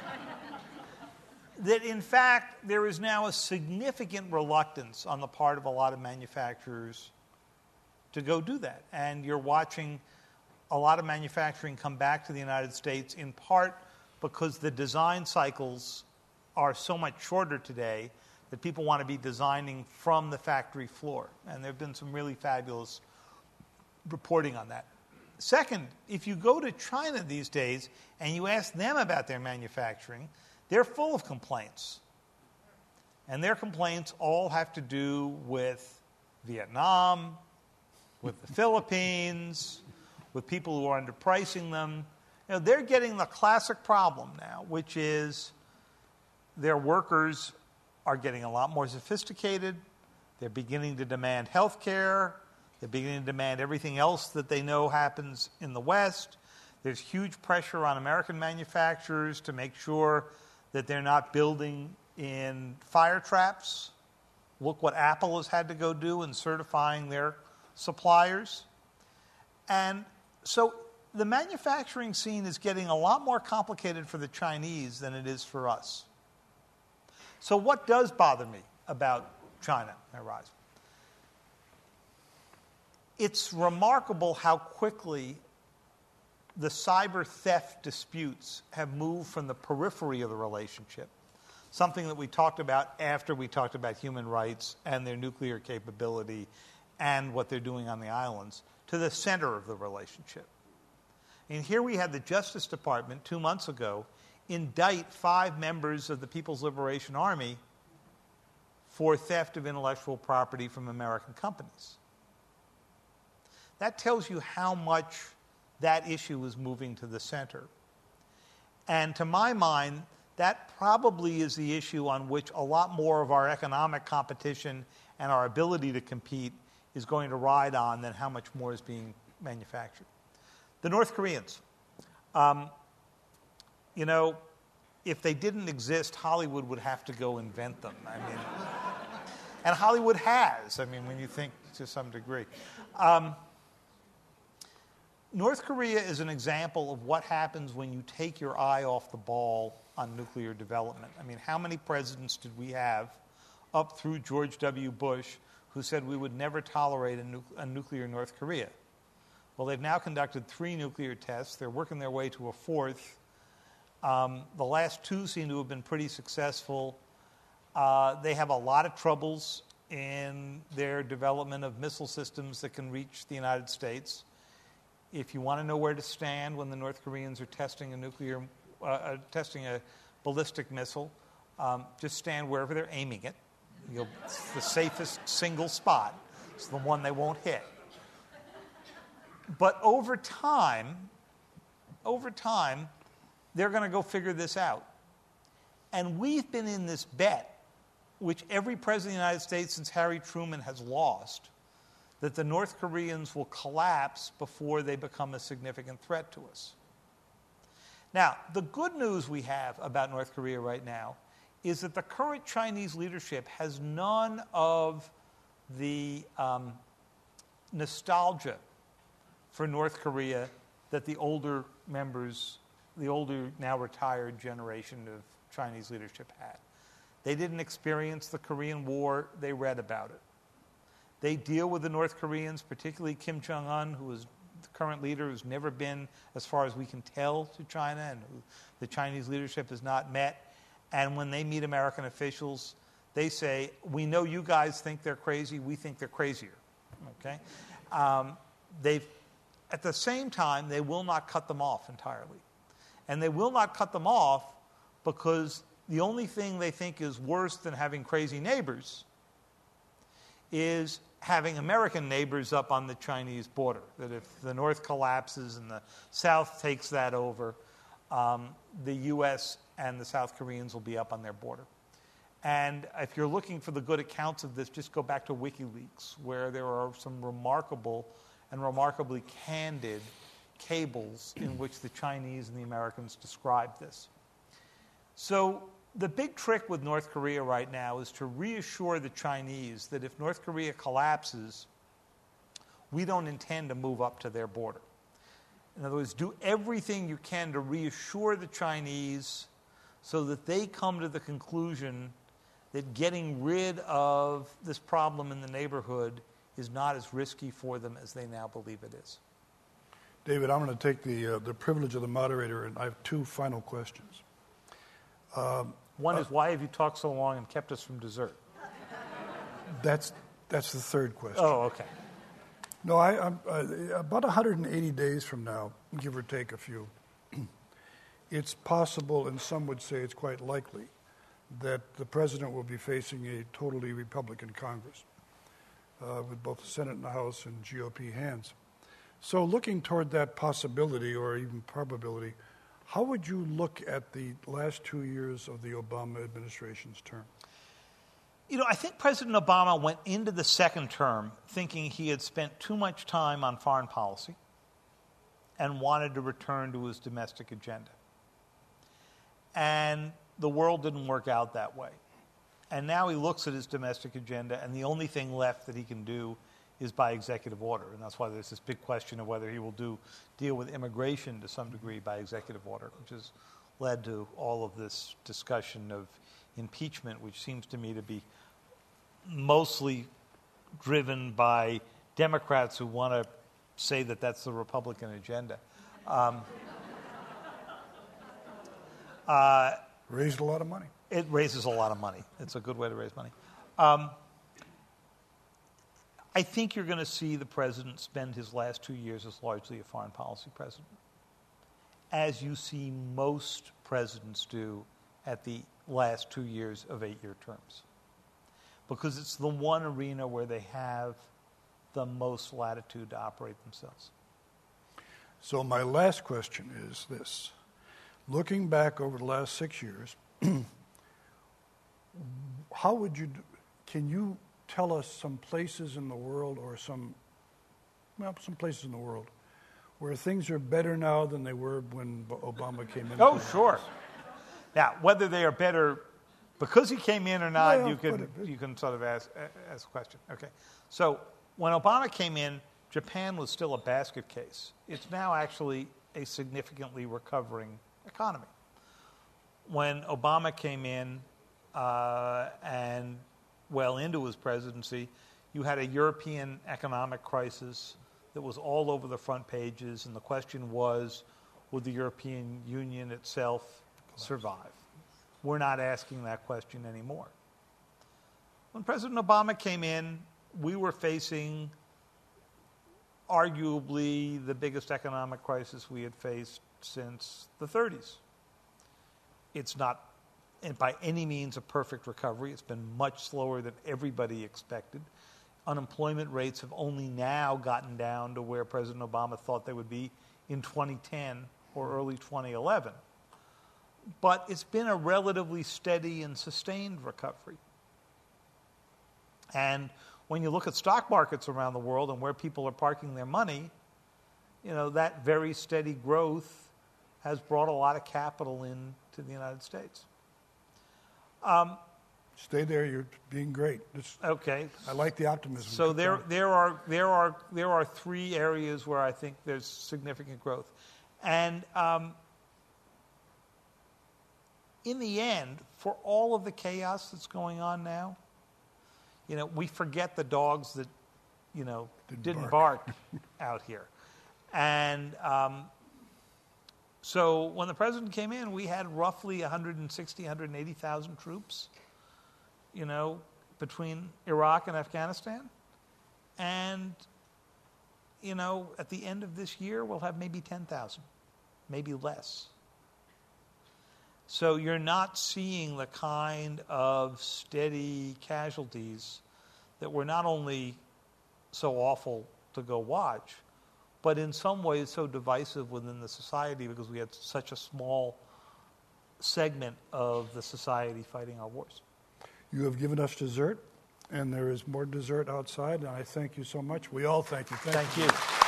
That, in fact, there is now a significant reluctance on the part of a lot of manufacturers to go do that. And you're watching a lot of manufacturing come back to the United States, in part because the design cycles are so much shorter today that people want to be designing from the factory floor. And there have been some really fabulous reporting on that. Second, if you go to China these days and you ask them about their manufacturing, they're full of complaints. And their complaints all have to do with Vietnam, with the Philippines, with people who are underpricing them. You know, they're getting the classic problem now, which is their workers are getting a lot more sophisticated. They're beginning to demand health care. They're beginning to demand everything else that they know happens in the West. There's huge pressure on American manufacturers to make sure that they're not building in fire traps. Look what Apple has had to go do in certifying their suppliers. And so the manufacturing scene is getting a lot more complicated for the Chinese than it is for us. So what does bother me about China, Rise? It's remarkable how quickly the cyber theft disputes have moved from the periphery of the relationship, something that we talked about after we talked about human rights and their nuclear capability and what they're doing on the islands, to the center of the relationship. And here we had the Justice Department two months ago indict five members of the People's Liberation Army for theft of intellectual property from American companies. That tells you how much that issue is moving to the center. And to my mind, that probably is the issue on which a lot more of our economic competition and our ability to compete is going to ride on than how much more is being manufactured. The North Koreans. Um, you know, if they didn't exist, Hollywood would have to go invent them. I mean, and Hollywood has, I mean, when you think to some degree. Um, North Korea is an example of what happens when you take your eye off the ball on nuclear development. I mean, how many presidents did we have up through George W. Bush who said we would never tolerate a, nu- a nuclear North Korea? Well, they've now conducted three nuclear tests. They're working their way to a fourth. Um, the last two seem to have been pretty successful. Uh, they have a lot of troubles in their development of missile systems that can reach the United States. If you want to know where to stand when the North Koreans are testing a nuclear, uh, uh, testing a ballistic missile, um, just stand wherever they're aiming it. You'll, it's the safest single spot. It's the one they won't hit. But over time, over time, they're going to go figure this out. And we've been in this bet, which every president of the United States since Harry Truman has lost, that the North Koreans will collapse before they become a significant threat to us. Now, the good news we have about North Korea right now is that the current Chinese leadership has none of the um, nostalgia for North Korea that the older members, the older, now retired generation of Chinese leadership had. They didn't experience the Korean War, they read about it. They deal with the North Koreans, particularly Kim Jong-un, who is the current leader, who's never been, as far as we can tell, to China, and who the Chinese leadership has not met. And when they meet American officials, they say, we know you guys think they're crazy, we think they're crazier. Okay? Um, they've, at the same time, they will not cut them off entirely. And they will not cut them off because the only thing they think is worse than having crazy neighbors is having American neighbors up on the Chinese border. That if the North collapses and the South takes that over, um, the U S and the South Koreans will be up on their border. And if you're looking for the good accounts of this, just go back to WikiLeaks, where there are some remarkable and remarkably candid cables in which the Chinese and the Americans describe this. So the big trick with North Korea right now is to reassure the Chinese that if North Korea collapses, we don't intend to move up to their border. In other words, do everything you can to reassure the Chinese so that they come to the conclusion that getting rid of this problem in the neighborhood is not as risky for them as they now believe it is. David, I'm going to take the, uh, the privilege of the moderator, and I have two final questions. Um, One uh, is, why have you talked so long and kept us from dessert? That's, that's the third question. Oh, okay. No, I, I'm, uh, about one hundred eighty days from now, give or take a few, it's possible, and some would say it's quite likely, that the president will be facing a totally Republican Congress uh, with both the Senate and the House in G O P hands. So looking toward that possibility or even probability, how would you look at the last two years of the Obama administration's term? You know, I think President Obama went into the second term thinking he had spent too much time on foreign policy and wanted to return to his domestic agenda. And the world didn't work out that way. And now he looks at his domestic agenda, and the only thing left that he can do is by executive order. And that's why there's this big question of whether he will do deal with immigration to some degree by executive order, which has led to all of this discussion of impeachment, which seems to me to be mostly driven by Democrats who want to say that that's the Republican agenda. Um, uh, Raised a lot of money. It raises a lot of money. It's a good way to raise money. Um, I think you're going to see the president spend his last two years as largely a foreign policy president, as you see most presidents do at the last two years of eight-year terms, because it's the one arena where they have the most latitude to operate themselves. So my last question is this. Looking back over the last six years, how would you, do, can you tell us some places in the world or some, well, some places in the world where things are better now than they were when Obama came in? Oh, sure. Now, whether they are better because he came in or not, yeah, you can it, you can sort of ask ask a question. Okay. So when Obama came in, Japan was still a basket case. It's now actually a significantly recovering economy. When Obama came in uh, and well into his presidency, you had a European economic crisis that was all over the front pages, and the question was, would the European Union itself survive? We're not asking that question anymore. When President Obama came in, we were facing arguably the biggest economic crisis we had faced since the thirties. It's not by any means a perfect recovery. It's been much slower than everybody expected. Unemployment rates have only now gotten down to where President Obama thought they would be in twenty ten or early twenty eleven. But it's been a relatively steady and sustained recovery. And when you look at stock markets around the world and where people are parking their money, you know, that very steady growth has brought a lot of capital into the United States. Um, Stay there. You're being great. It's, okay. I like the optimism. So there, there are there are there are three areas where I think there's significant growth, and um, in the end, for all of the chaos that's going on now, you know, we forget the dogs that, you know, didn't, didn't bark, bark out here, and. Um, So when the president came in, we had roughly one hundred sixty, one hundred eighty thousand troops, you know, between Iraq and Afghanistan. And, you know, at the end of this year, we'll have maybe ten thousand, maybe less. So you're not seeing the kind of steady casualties that were not only so awful to go watch, but in some ways so divisive within the society because we had such a small segment of the society fighting our wars. You have given us dessert, and there is more dessert outside, and I thank you so much. We all thank you. Thank you.